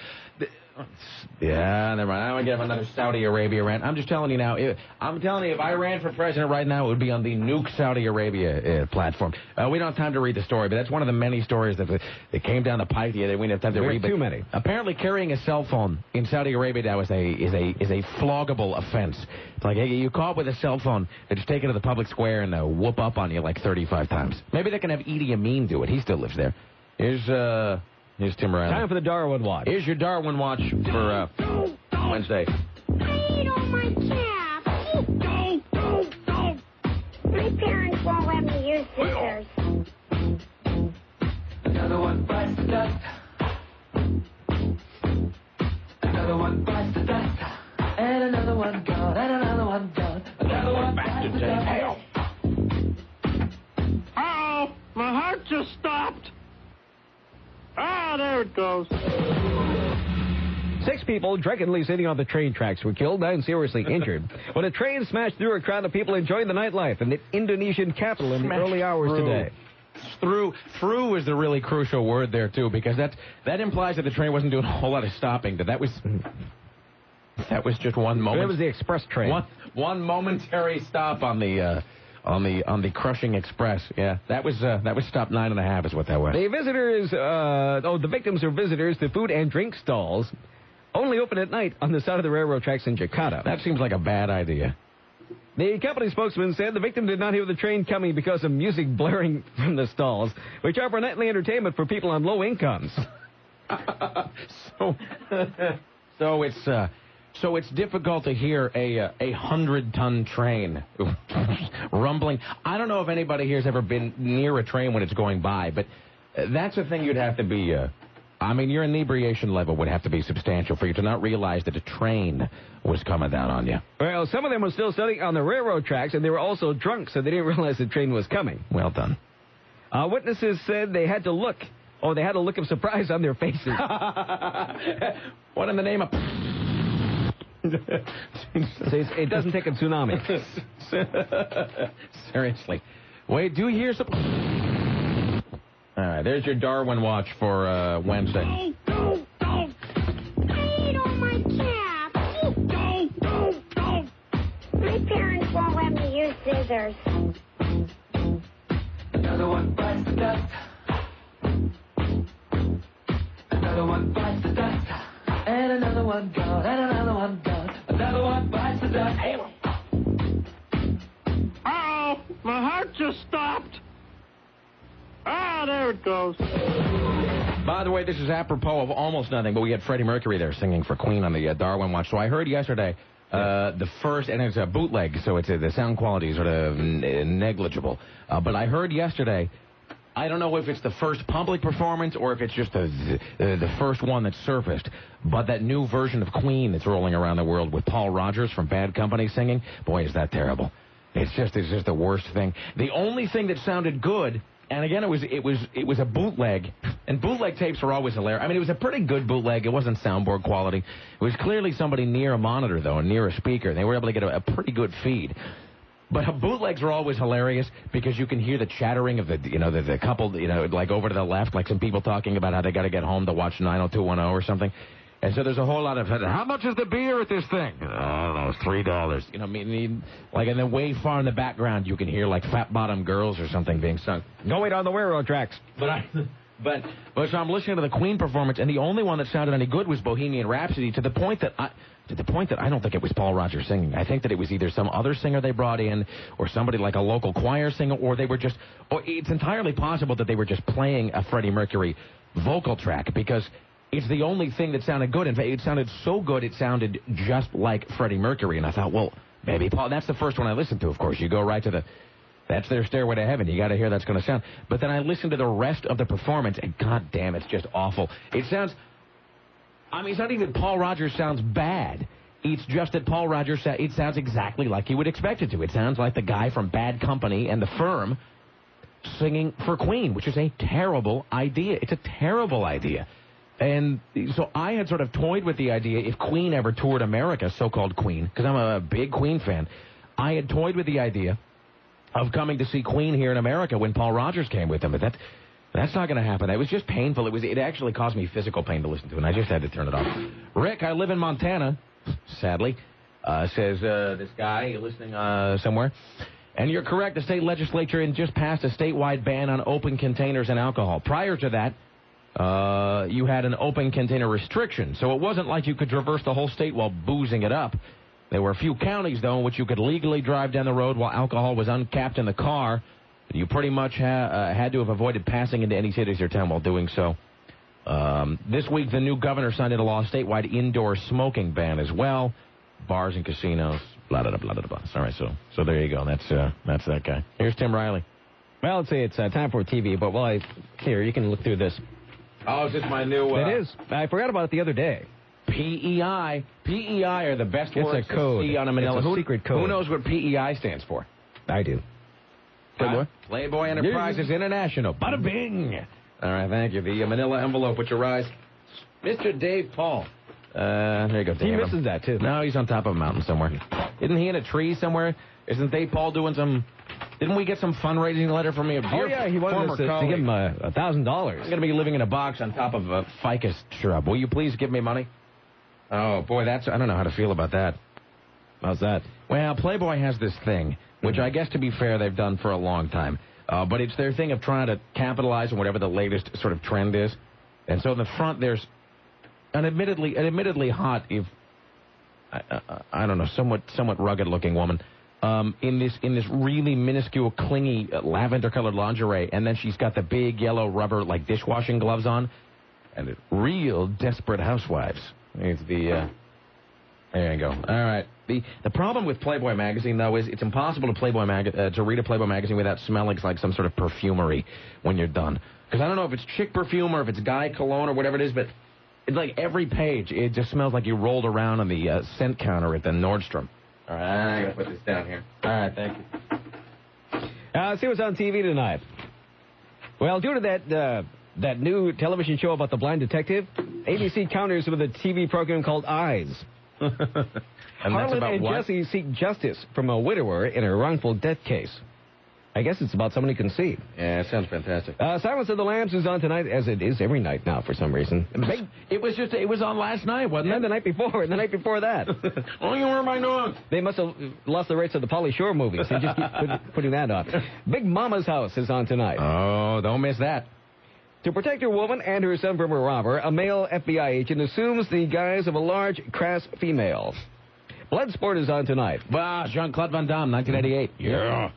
Yeah, never mind. I don't want to get another Saudi Arabia rant. I'm just telling you now. If, I'm telling you, if I ran for president right now, it would be on the Nuke Saudi Arabia uh, platform. Uh, we don't have time to read the story, but that's one of the many stories that, that came down the pike. Yeah, we didn't have time to there read. Too many. Apparently, carrying a cell phone in Saudi Arabia now is a is a is a floggable offense. It's like, hey, you call up with a cell phone, they just take it to the public square and uh, whoop up on you like thirty-five times. Maybe they can have Idi Amin do it. He still lives there. Here's uh. Here's Tim Riley. Time for the Darwin Watch. Here's your Darwin Watch for uh, Wednesday. I ate all my calf. Go, go, go. My parents won't let me use scissors. Another one bites the dust. Another one bites the dust. And another one gone. And another one gone. Another one bites the dust. Uh-oh. My heart just stopped. Ah, there it goes. Six people drunkenly sitting on the train tracks were killed, nine seriously injured, when a train smashed through a crowd of people enjoying the nightlife in the Indonesian capital in the Smashed early hours through. today. Through, through is the really crucial word there too, because that that implies that the train wasn't doing a whole lot of stopping. That that was that was just one moment. It was the express train. One one momentary stop on the. Uh, On the on the crushing express, yeah, that was uh, that was stop nine and a half is what that was. The visitors, uh, oh, the victims are visitors to food and drink stalls, only open at night on the side of the railroad tracks in Jakarta. That seems like a bad idea. The company spokesman said the victim did not hear the train coming because of music blaring from the stalls, which offer nightly entertainment for people on low incomes. so, so it's. Uh, So it's difficult to hear a uh, a hundred-ton train rumbling. I don't know if anybody here has ever been near a train when it's going by, but that's a thing you'd have to be... Uh, I mean, your inebriation level would have to be substantial for you to not realize that a train was coming down on you. Well, some of them were still studying on the railroad tracks, and they were also drunk, so they didn't realize the train was coming. Well done. Uh, witnesses said they had to look Oh, they had a look of surprise on their faces. What in the name of... It doesn't take a tsunami. Seriously. Wait, do you hear some... All right, there's your Darwin watch for uh, Wednesday. Hey, go, go. I ate all my caps. Go, go, go. My parents won't let me use scissors. Another one bites the dust. Another one bites the dust. And another one gone. And another one gone. Another one bites the dust. Uh-oh, my heart just stopped. Ah, there it goes. By the way, this is apropos of almost nothing, but we had Freddie Mercury there singing for Queen on the uh, Darwin Watch. So I heard yesterday uh, the first, and it's a bootleg, so it's uh, the sound quality is sort of n- negligible. Uh, but I heard yesterday, I don't know if it's the first public performance or if it's just the, the the first one that surfaced, but that new version of Queen that's rolling around the world with Paul Rogers from Bad Company singing, boy, is that terrible. It's just it's just the worst thing. The only thing that sounded good. And again, it was it was it was a bootleg, and bootleg tapes are always hilarious. I mean, it was a pretty good bootleg. It wasn't soundboard quality. It was clearly somebody near a monitor, though, and near a speaker. They were able to get a, a pretty good feed. But bootlegs are always hilarious because you can hear the chattering of the, you know, the, the couple, you know, like over to the left, like some people talking about how they got to get home to watch nine oh two one oh or something. And so there's a whole lot of, how much is the beer at this thing? I don't know, it's three dollars. You know, I mean, like, and then way far in the background, you can hear, like, Fat Bottom Girls or something being sung. Go wait on the railroad tracks. But I, but, but so I'm listening to the Queen performance, and the only one that sounded any good was Bohemian Rhapsody, to the point that I, to the point that I don't think it was Paul Rogers singing. I think that it was either some other singer they brought in, or somebody like a local choir singer, or they were just, or it's entirely possible that they were just playing a Freddie Mercury vocal track, because it's the only thing that sounded good. In fact, it sounded so good, it sounded just like Freddie Mercury. And I thought, well, maybe Paul, that's the first one I listened to, of course. You go right to the, that's their Stairway to Heaven. You got to hear that's going to sound. But then I listened to the rest of the performance, and god damn, it's just awful. It sounds, I mean, it's not even Paul Rogers sounds bad. It's just that Paul Rogers, it sounds exactly like you would expect it to. It sounds like the guy from Bad Company and The Firm singing for Queen, which is a terrible idea. It's a terrible idea. And so I had sort of toyed with the idea, if Queen ever toured America, so-called Queen, because I'm a big Queen fan, I had toyed with the idea of coming to see Queen here in America when Paul Rogers came with them. But that, that's not going to happen. It was just painful. It was. It actually caused me physical pain to listen to, and I just had to turn it off. Rick, I live in Montana, sadly, uh, says uh, this guy listening uh, somewhere. And you're correct. The state legislature just passed a statewide ban on open containers and alcohol. Prior to that, Uh, you had an open container restriction, so it wasn't like you could traverse the whole state while boozing it up. There were a few counties, though, in which you could legally drive down the road while alcohol was uncapped in the car. You pretty much ha- uh, had to have avoided passing into any cities or town while doing so. Um, this week, the new governor signed into law a statewide indoor smoking ban as well. Bars and casinos, blah, blah, blah, blah, blah. All right, so so there you go. That's uh, that's that guy. Here's Tim Riley. Well, let's see, it's uh, time for T V, but while I... Here, you can look through this. Oh, is this my new... Uh, it is. I forgot about it the other day. P E I. P E I are the best it's words a code. to see on a manila. It's a who, secret code. Who knows what P E I stands for? I do. Playboy? Uh, Playboy Enterprises International. Bada bing! All right, thank you. The uh, manila envelope, which arrives. Mister Dave Paul. Uh, there you go, Dave. He misses that, too. No, he's on top of a mountain somewhere. Isn't he in a tree somewhere? Isn't Dave Paul doing some... Didn't we get some fundraising letter from me? Oh, yeah, he wanted us to, to give him a thousand dollars. I'm going to be living in a box on top of a ficus shrub. Will you please give me money? Oh, boy, that's... I don't know how to feel about that. How's that? Well, Playboy has this thing, which mm-hmm. I guess, to be fair, they've done for a long time. Uh, but it's their thing of trying to capitalize on whatever the latest sort of trend is. And so in the front, there's an admittedly, an admittedly hot, if... I, I, I don't know, somewhat, somewhat rugged-looking woman... Um, in this in this really minuscule, clingy, uh, lavender-colored lingerie, and then she's got the big yellow rubber, like, dishwashing gloves on, and it, real desperate housewives. It's the, uh, there you go. All right. The the problem with Playboy magazine, though, is it's impossible to Playboy mag- uh, to read a Playboy magazine without smelling like some sort of perfumery when you're done. Because I don't know if it's chick perfume or if it's guy cologne or whatever it is, but it's like every page, it just smells like you rolled around on the uh, scent counter at the Nordstrom. All right, I gotta put this down here. All right, thank you. Uh, see what's on T V tonight. Well, due to that uh, That new television show about the blind detective, A B C counters with a T V program called Eyes. And that's Harlan about and what? Jesse seek justice from a widower in a wrongful death case. I guess it's about someone who can see. Yeah, it sounds fantastic. Uh, Silence of the Lambs is on tonight, as it is every night now for some reason. Big, It was just, it was on last night, wasn't yeah, it? the night before, and the night before that. Oh, you were my dog. They must have lost the rights to the Pauly Shore movies. They just keep put, putting that on. Big Mama's House is on tonight. Oh, don't miss that. To protect her woman and her son from a robber, a male F B I agent assumes the guise of a large, crass female. Bloodsport is on tonight. Bah, Jean-Claude Van Damme, nineteen eighty-eight. Yeah.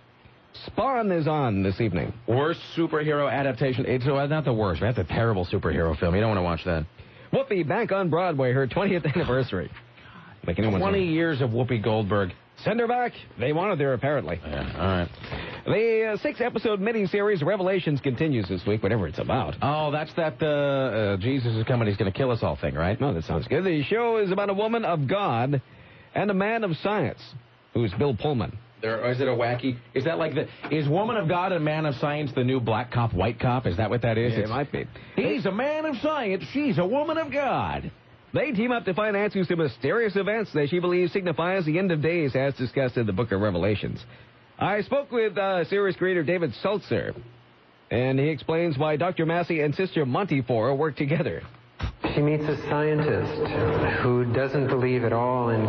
Spawn is on this evening. Worst superhero adaptation. It's uh, not the worst. That's a terrible superhero film. You don't want to watch that. Whoopi back on Broadway, her twentieth anniversary. Like anyone twenty know. years of Whoopi Goldberg. Send her back. They wanted her, apparently. Yeah, all right. The uh, six-episode miniseries Revelations continues this week, whatever it's about. Oh, that's that uh, uh, Jesus is coming, he's going to kill us all thing, right? No, that sounds good. The show is about a woman of God and a man of science, who's Bill Pullman. There, is it a wacky? Is that like the... Is Woman of God and Man of Science the new black cop, white cop? Is that what that is? Yeah, it might be. He's a man of science. She's a woman of God. They team up to find answers to mysterious events that she believes signifies the end of days, as discussed in the Book of Revelations. I spoke with uh, series creator David Seltzer, and he explains why Doctor Massey and Sister Montefiore work together. She meets a scientist who doesn't believe at all in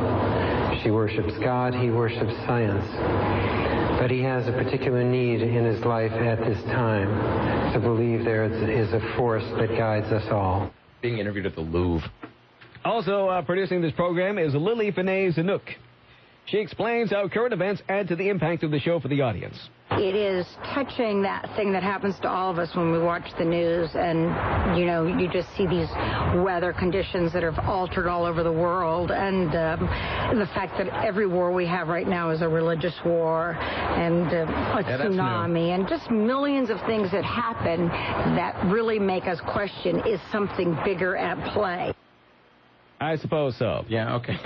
God. She worships God, he worships science. But he has a particular need in his life at this time to believe there is a force that guides us all. Being interviewed at the Louvre. Also uh, producing this program is Lily Finney Zanuck. She explains how current events add to the impact of the show for the audience. It is touching, that thing that happens to all of us when we watch the news, and, you know, you just see these weather conditions that have altered all over the world, and um, the fact that every war we have right now is a religious war, and uh, a yeah, tsunami, and just millions of things that happen that really make us question, is something bigger at play? I suppose so. Yeah, okay.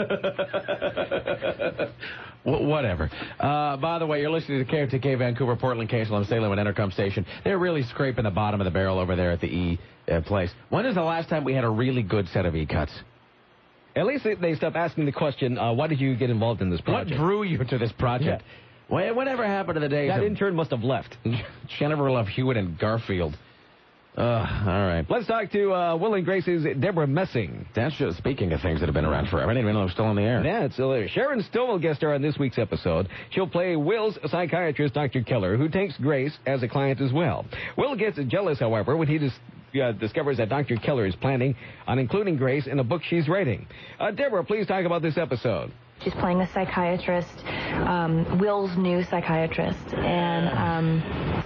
Well, whatever. Uh, by the way, you're listening to K O T K Vancouver, Portland, K S L M, Salem, and Intercom Station. They're really scraping the bottom of the barrel over there at the E uh, place. When is the last time we had a really good set of E-cuts? At least they, they stopped asking the question, uh, why did you get involved in this project? What drew you to this project? Yeah. Well, whatever happened to the days That of intern must have left. Jennifer Love Hewitt and Garfield. Uh, all right. Let's talk to uh, Will and Grace's Deborah Messing. That's just speaking of things that have been around forever. I didn't even know it was still on the air. Yeah, it's still there. Sharon Stone will guest star on this week's episode. She'll play Will's psychiatrist, Doctor Keller, who takes Grace as a client as well. Will gets jealous, however, when he dis- uh, discovers that Doctor Keller is planning on including Grace in a book she's writing. Uh, Deborah, please talk about this episode. She's playing a psychiatrist, um, Will's new psychiatrist, and um,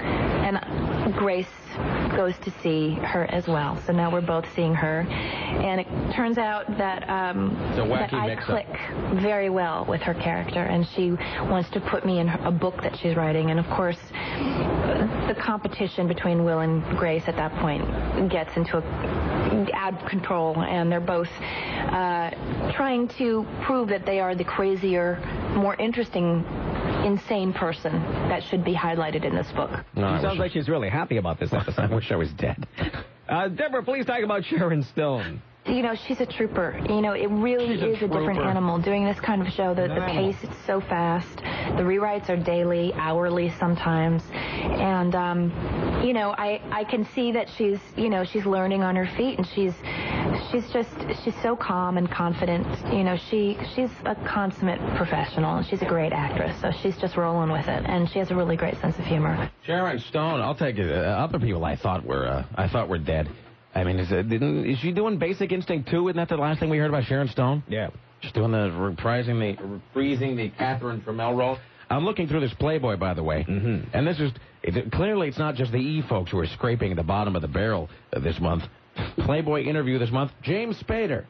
and Grace goes to see her as well. So now we're both seeing her, and it turns out that um, that I click very well with her character, and she wants to put me in a book that she's writing. And of course, the competition between Will and Grace at that point gets into a, out of control, and they're both uh, trying to prove that they are the crazier, more interesting, insane person that should be highlighted in this book. No, she sounds like she's really happy about this episode. I wish I was dead. Uh, Deborah, please talk about Sharon Stone. You know, she's a trooper. You know, it really She's a is a, different trooper. animal. Doing this kind of show, the, the pace is so fast. The rewrites are daily, hourly sometimes. And, um, you know, I, I can see that she's, you know, she's learning on her feet, and she's she's just, she's so calm and confident. You know, she she's a consummate professional, and she's a great actress, so she's just rolling with it. And she has a really great sense of humor. Sharon Stone, I'll take it. Uh, other people I thought were, uh, I thought were dead. I mean, is, it, didn't, is she doing Basic Instinct two? Isn't that the last thing we heard about Sharon Stone? Yeah. She's doing the reprising the reprising the Catherine Tremell role. I'm looking through this Playboy, by the way, mm-hmm. and this is it, clearly it's not just the E folks who are scraping the bottom of the barrel uh, this month. Playboy interview this month, James Spader.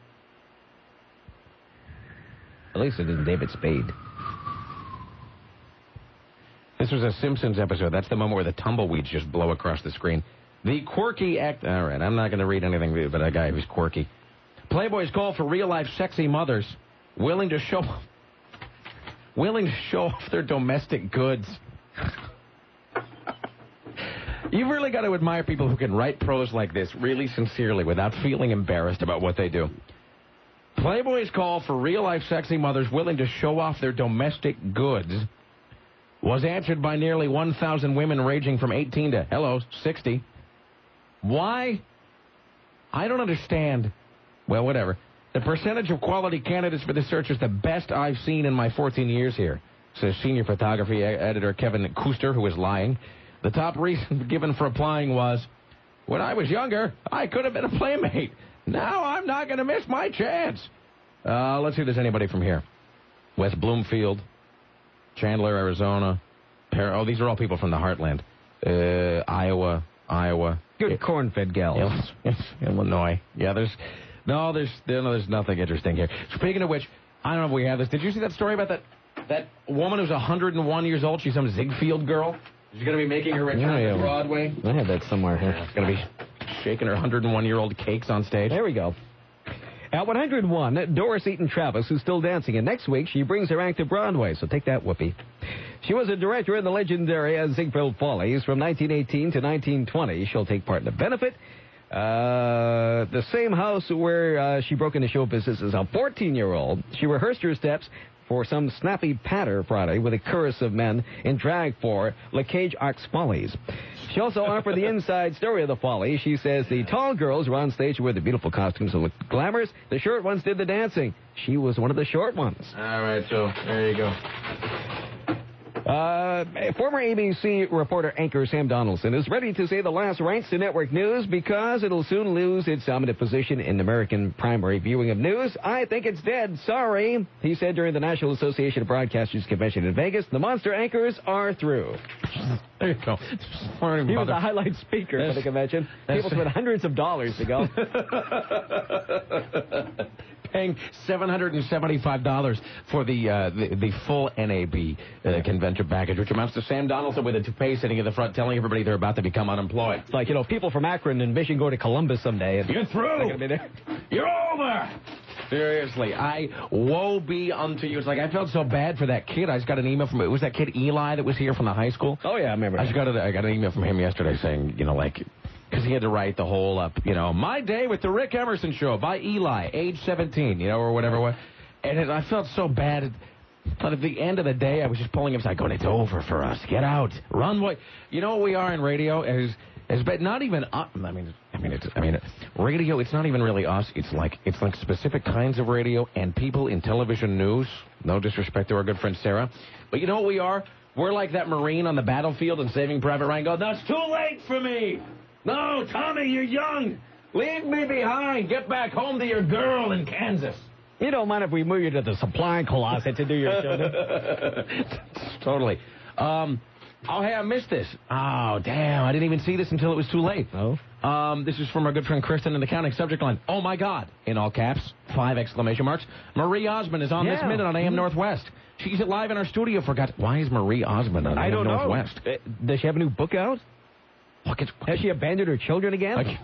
At least it isn't David Spade. This was a Simpsons episode. That's the moment where the tumbleweeds just blow across the screen. The quirky act... All right, I'm not going to read anything about a guy who's quirky. Playboy's call for real-life sexy mothers willing to show... willing to show off their domestic goods. You've really got to admire people who can write prose like this really sincerely without feeling embarrassed about what they do. Playboy's call for real-life sexy mothers willing to show off their domestic goods was answered by nearly one thousand women ranging from eighteen to, hello, sixty. Why? I don't understand. Well, whatever. The percentage of quality candidates for this search is the best I've seen in my fourteen years here, says senior photography editor Kevin Kuster, who is lying. The top reason given for applying was, when I was younger, I could have been a playmate. Now I'm not going to miss my chance. Uh, let's see if there's anybody from here. West Bloomfield, Chandler, Arizona. Par- oh, these are all people from the heartland. Uh, Iowa, Iowa. Good corn-fed gals. Yes, yes, Illinois. Yeah, there's no, there's no, there's nothing interesting here. Speaking of which, I don't know if we have this. Did you see that story about that that woman who's one hundred one years old? She's some Ziegfeld girl. She's going to be making her return Yeah, yeah. to Broadway. I have that somewhere here. She's going to be shaking her one hundred one-year-old cakes on stage. There we go. At one hundred one, Doris Eaton Travis, who's still dancing, and next week she brings her act to Broadway, so take that, Whoopi. She was a director in the legendary Ziegfeld Follies from nineteen eighteen to nineteen twenty. She'll take part in the benefit. Uh, the same house where uh, she broke into show business as a fourteen-year-old. She rehearsed her steps for some snappy patter Friday with a chorus of men in drag for Le Cage Ox Follies. She also offered the inside story of the Follies. She says the tall girls were on stage with the beautiful costumes and looked glamorous. The short ones did the dancing. She was one of the short ones. All right, so there you go. Uh, former A B C reporter anchor Sam Donaldson is ready to say the last rights to network news because it'll soon lose its dominant position in American primary viewing of news. I think it's dead. Sorry, he said during the National Association of Broadcasters convention in Vegas. The monster anchors are through. There you go. He was a highlight speaker for the convention. People spent hundreds of dollars to go. Paying seven hundred seventy-five dollars for the, uh, the the full N A B uh, convention package, which amounts to Sam Donaldson with a toupee sitting in the front telling everybody they're about to become unemployed. It's like, you know, people from Akron envision going to Columbus someday. And You're through. They're gonna be there. You're over. Seriously, I woe be unto you. It's like I felt so bad for that kid. I just got an email from it was that kid Eli that was here from the high school. Oh yeah, I remember. I just got a, I got an email from him yesterday saying, you know, like. Because he had to write the whole up, you know, My Day with the Rick Emerson Show by Eli, age seventeen, you know, or whatever. And it, I felt so bad. But at the end of the day, I was just pulling him aside, going, it's over for us. Get out. Run. What? You know what we are in radio? Is is but not even us. I mean, I mean, it's, I mean, radio, it's not even really us. It's like it's like specific kinds of radio and people in television news. No disrespect to our good friend Sarah. But you know what we are? We're like that Marine on the battlefield in Saving Private Ryan. Go, no, it's too late for me. No, Tommy, you're young. Leave me behind. Get back home to your girl in Kansas. You don't mind if we move you to the supply closet to do your show, do you? Totally. Um, oh, hey, I missed this. Oh, damn, I didn't even see this until it was too late. Oh? Um, this is from our good friend Kristen in the counting subject line. Oh, my God, in all caps, five exclamation marks. Marie Osmond is on Yeah. this minute on A M Mm-hmm. Northwest. She's live in our studio. Forgot. Why is Marie Osmond on I A M don't know. Northwest? Uh, does she have a new book out? Look, it's... Has she abandoned her children again? Like...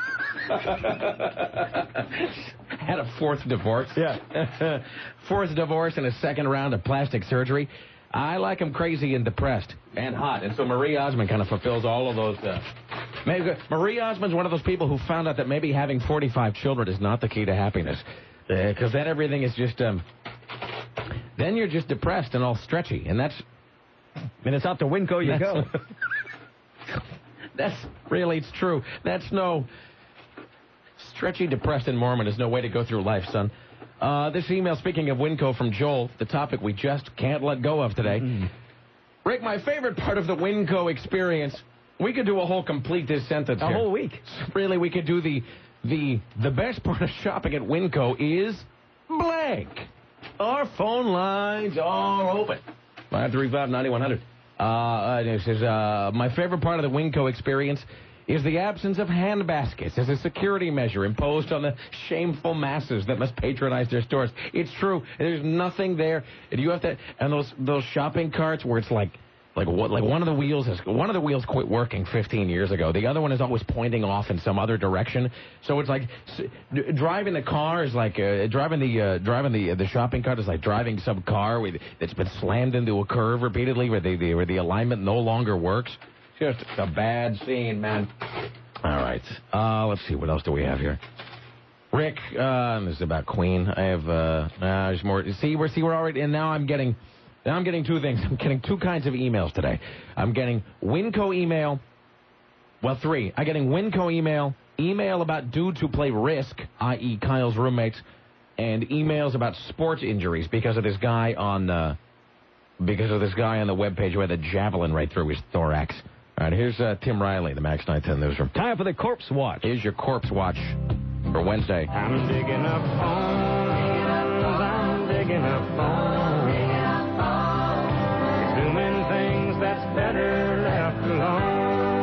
Had a fourth divorce. Yeah. Fourth divorce and a second round of plastic surgery. I like him crazy and depressed and hot. And so Marie Osmond kind of fulfills all of those. Uh, maybe, Marie Osmond's one of those people who found out that maybe having forty-five children is not the key to happiness. Because uh, then everything is just... Um, then you're just depressed and all stretchy. And that's... And it's out to Winco you go. That's really, it's true. That's no... Stretchy, depressed, and Mormon is no way to go through life, son. Uh, this email, speaking of Winco from Joel, the topic we just can't let go of today. Mm-hmm. Rick, my favorite part of the Winco experience, we could do a whole complete this sentence A here. whole week. Really, we could do the, the, the best part of shopping at Winco is blank. Our phone lines are open. five three five, nine one hundred. Uh, it says, uh, my favorite part of the Winco experience is the absence of hand baskets as a security measure imposed on the shameful masses that must patronize their stores. It's true. There's nothing there. And you have to, and those those shopping carts where it's like, like what, like one of the wheels has one of the wheels quit working fifteen years ago. The other one is always pointing off in some other direction. So it's like d- driving the car is like uh, driving the uh, driving the uh, the shopping cart is like driving some car with, that's been slammed into a curve repeatedly, where the, the where the alignment no longer works. Just a bad scene, man. All right. Uh, let's see. What else do we have here? Rick, uh, this is about Queen. I have, uh, uh, there's more. See, we're, see, we're already, and now I'm getting, now I'm getting two things. I'm getting two kinds of emails today. I'm getting Winco email, well, three. I'm getting Winco email, email about dudes who play Risk, that is. Kyle's roommates, and emails about sports injuries because of this guy on, uh, because of this guy on the webpage who had a javelin right through his thorax. All right, here's uh, Tim Riley, the Max nine ten newsroom. Time for the Corpse Watch. Here's your Corpse Watch for Wednesday. I'm digging up bones, I'm digging up bones, exhuming things that's better left alone.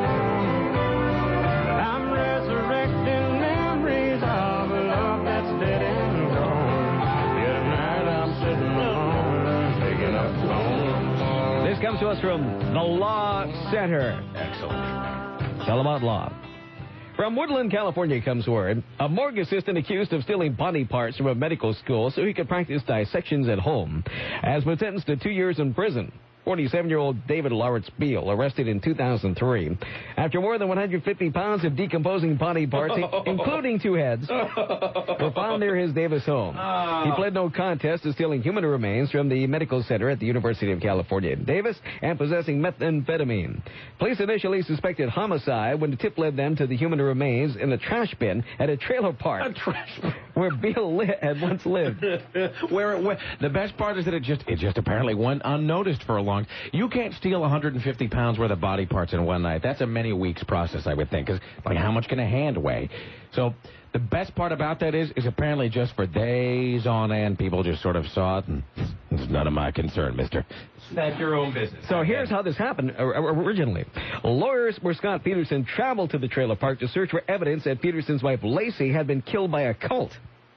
I'm resurrecting memories of a love that's dead and gone. Yeah, tonight I'm sitting alone, digging up bones. This comes to us from the Law Center. Excellent. It's all about law. From Woodland, California comes word. A morgue assistant accused of stealing body parts from a medical school so he could practice dissections at home has been sentenced to two years in prison. forty-seven-year-old David Lawrence Beal, arrested in two thousand three after more than one hundred fifty pounds of decomposing body parts, including two heads, were found near his Davis home. He pled no contest to stealing human remains from the medical center at the University of California in Davis and possessing methamphetamine. Police initially suspected homicide when the tip led them to the human remains in a trash bin at a trailer park A trash bin. where Beal li- had once lived. where, where the best part is that it just it just apparently went unnoticed for a long. You can't steal one hundred fifty pounds worth of body parts in one night. That's a many weeks process, I would think. Because like, how much can a hand weigh? So the best part about that is, is apparently just for days on end, people just sort of saw it, and it's none of my concern, mister. That's your own business. So here's how this happened uh, originally. Lawyers for Scott Peterson traveled to the trailer park to search for evidence that Peterson's wife, Lacey, had been killed by a cult.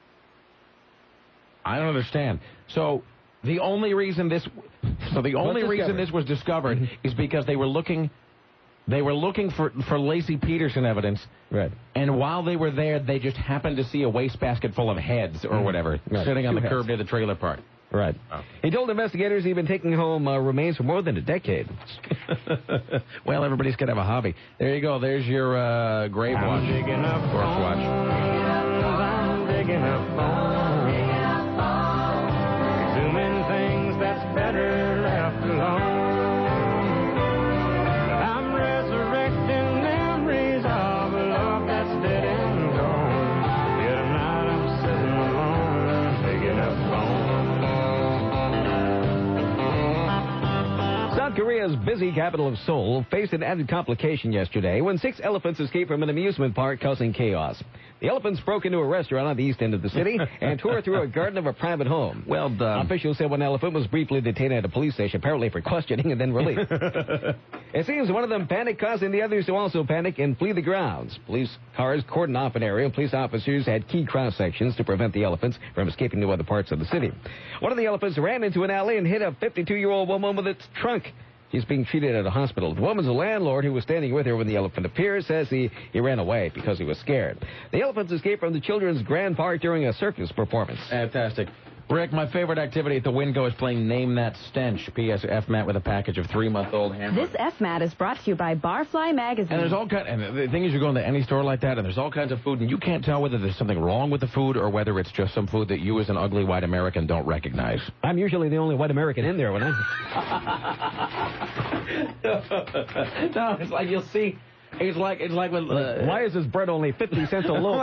I don't understand. So the only reason this, so the only reason this was discovered mm-hmm. is because they were looking, they were looking for for Lacey Peterson evidence. Right. And while they were there, they just happened to see a wastebasket full of heads or mm-hmm. whatever right. sitting on Two the heads. curb near the trailer park. Right. Oh. He told investigators he'd been taking home uh, remains for more than a decade. Well, everybody's got to have a hobby. There you go. There's your uh, grave I'm watch. Digging up Corpse watch. I'm digging up bones, exhuming things that's better left alone. I'm resurrecting memories of a love that's dead and gone. Yeah, tonight I'm sitting alone, digging up bones. South Korea's busy capital of Seoul faced an added complication yesterday when six elephants escaped from an amusement park, causing chaos. The elephants broke into a restaurant on the east end of the city and tore through a garden of a private home. Well done. Officials said one elephant was briefly detained at a police station, apparently for questioning, and then released. It seems one of them panicked, causing the others to also panic and flee the grounds. Police cars cordoned off an area. Police officers had key cross-sections to prevent the elephants from escaping to other parts of the city. One of the elephants ran into an alley and hit a fifty-two-year-old woman with its trunk. She's being treated at a hospital. The woman's landlord, who was standing with her when the elephant appeared, says he, he ran away because he was scared. The elephants escaped from the Children's Grand Park during a circus performance. Fantastic. Rick, my favorite activity at the Wingo is playing Name That Stench. P S. F. Matt with a package of three-month-old hamburgers. This F MAT is brought to you by Barfly Magazine. And there's all kind. And the thing is, you go into any store like that, and there's all kinds of food, and you can't tell whether there's something wrong with the food or whether it's just some food that you, as an ugly white American, don't recognize. I'm usually the only white American in there when I. No, it's like you'll see. It's like it's like when. Uh, Why is this bread only fifty cents a loaf?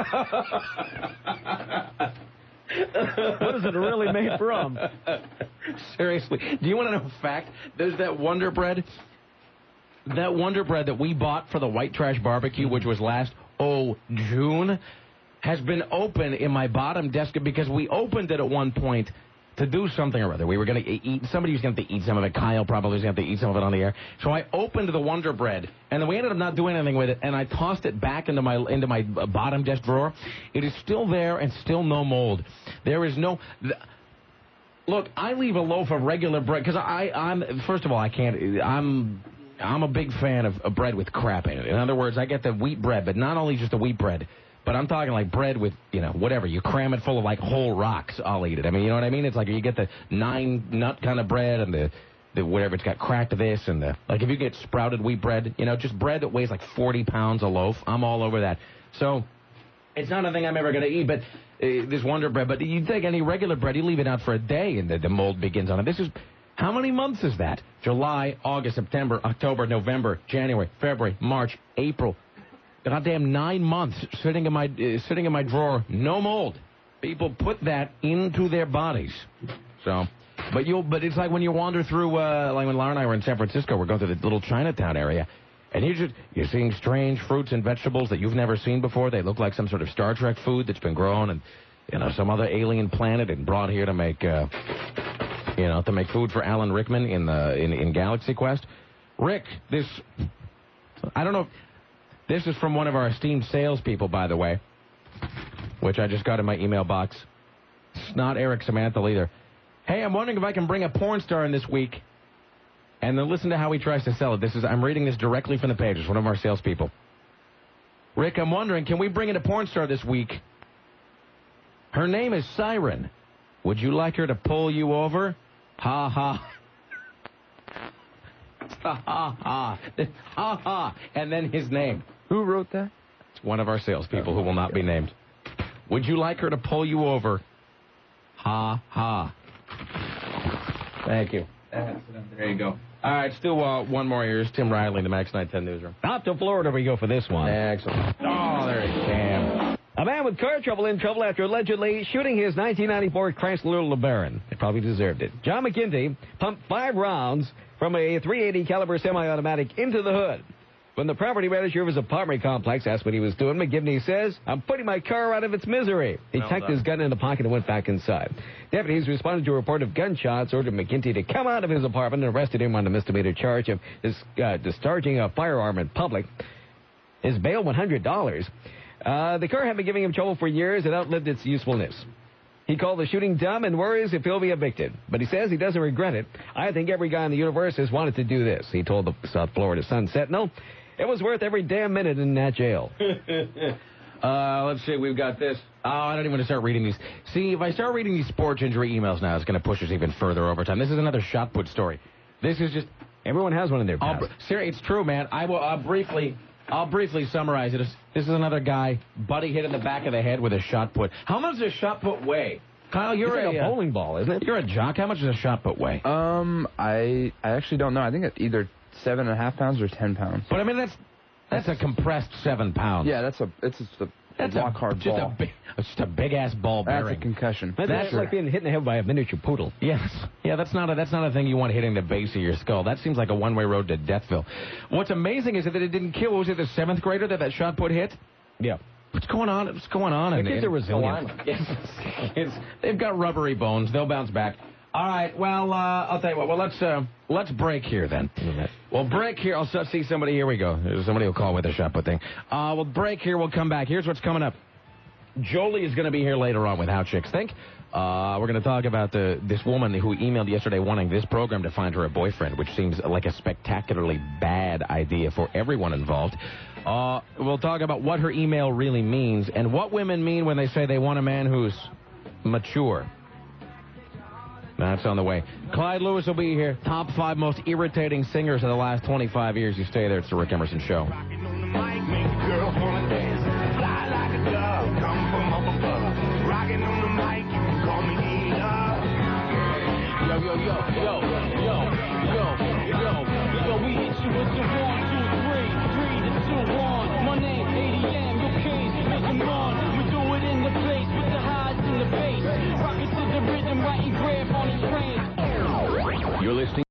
What is it really made from? Seriously. Do you want to know a fact? There's that Wonder Bread. That Wonder Bread that we bought for the White Trash Barbecue, which was last, oh, June, has been open in my bottom desk because we opened it at one point to do something or other. We were going to eat, somebody was going to eat some of it. Kyle probably was going to eat some of it on the air. So I opened the Wonder Bread, and then we ended up not doing anything with it, and I tossed it back into my into my bottom desk drawer. It is still there and still no mold. There is no... Th- Look, I leave a loaf of regular bread, because I, I'm, first of all, I can't, I'm... I'm a big fan of, of bread with crap in it. In other words, I get the wheat bread, but not only just the wheat bread, but I'm talking like bread with, you know, whatever. You cram it full of, like, whole rocks. I'll eat it. I mean, you know what I mean? It's like you get the nine-nut kind of bread and the the whatever, it's got cracked this and the, like if you get sprouted wheat bread, you know, just bread that weighs like forty pounds a loaf, I'm all over that. So it's not a thing I'm ever going to eat, but uh, this Wonder Bread, but you take any regular bread, you leave it out for a day and the, the mold begins on it. This is, how many months is that? July, August, September, October, November, January, February, March, April. Goddamn nine months sitting in my uh, sitting in my drawer, no mold. People put that into their bodies. So, but you'll, but it's like when you wander through, uh, like when Laura and I were in San Francisco, we're going to the little Chinatown area, and you just you're seeing strange fruits and vegetables that you've never seen before. They look like some sort of Star Trek food that's been grown and, you know, some other alien planet and brought here to make, uh, you know, to make food for Alan Rickman in the in, in Galaxy Quest. Rick, this, I don't know. This is from one of our esteemed salespeople, by the way, which I just got in my email box. It's not Eric Samantha either. Hey, I'm wondering if I can bring a porn star in this week. And then listen to how he tries to sell it. This is I'm reading this directly from the page. It's one of our salespeople. Rick, I'm wondering, can we bring in a porn star this week? Her name is Siren. Would you like her to pull you over? Ha ha. Ha ha ha. Ha ha. And then his name. Who wrote that? It's one of our salespeople who will not be named. Would you like her to pull you over? Ha ha. Thank you. There you go. All right, still uh, one more. Here's Tim Riley in the Max nine ten newsroom. Out to Florida we go for this one. Excellent. Oh, there he came. A man with car trouble in trouble after allegedly shooting his nineteen ninety-four Chrysler LeBaron. He probably deserved it. John McGinty pumped five rounds from a three eighty caliber semi-automatic into the hood. When the property manager of his apartment complex asked what he was doing, McGivney says, I'm putting my car out of its misery. He well tucked done. his gun in the pocket and went back inside. Deputies responded to a report of gunshots, ordered McGinty to come out of his apartment and arrested him on a misdemeanor charge of dis- uh, discharging a firearm in public. His bail, one hundred dollars. Uh, the car had been giving him trouble for years and outlived its usefulness. He called the shooting dumb and worries if he'll be evicted. But he says he doesn't regret it. I think every guy in the universe has wanted to do this, he told the South Florida Sun-Sentinel. It was worth every damn minute in that jail. uh, let's see, we've got this. Oh, I don't even want to start reading these. See, if I start reading these sports injury emails now, it's going to push us even further over time. This is another shot put story. This is just... Everyone has one in their past. Sir, it's true, man. I will I'll briefly... I'll briefly summarize it. This is another guy, buddy hit in the back of the head with a shot put. How much does a shot put weigh? Kyle, you're it's like a, a bowling ball, isn't it? You're a jock. How much does a shot put weigh? Um, I I actually don't know. I think it's either seven and a half pounds or ten pounds. But I mean, that's that's, that's a compressed seven pounds. Yeah, that's a it's just a that's rock a, hard just ball. A big, it's just a big ass ball bearing. That's a concussion. That's, that's like being hit in the head by a miniature poodle. Yes, yeah, that's not a that's not a thing you want hitting the base of your skull. That seems like a one way road to Deathville. What's amazing is that it didn't kill. Was it the seventh grader that that shot put hit? Yeah. What's going on? What's going on? The in, kids in are resilient. It's, it's, they've got rubbery bones. They'll bounce back. All right. Well, uh, I'll tell you what. Well, let's uh, let's break here then. We'll break here. I'll see somebody. Here we go. Somebody will call with a shot put thing. Uh, we'll break here. We'll come back. Here's what's coming up. Jolie is going to be here later on with How Chicks Think. Uh, we're going to talk about the, this woman who emailed yesterday wanting this program to find her a boyfriend, which seems like a spectacularly bad idea for everyone involved. Uh, we'll talk about what her email really means and what women mean when they say they want a man who's mature. That's on the way. Clyde Lewis will be here. Top five most irritating singers of the last twenty-five years. You stay there. It's the Rick Emerson Show. Yo, yo, yo, yo.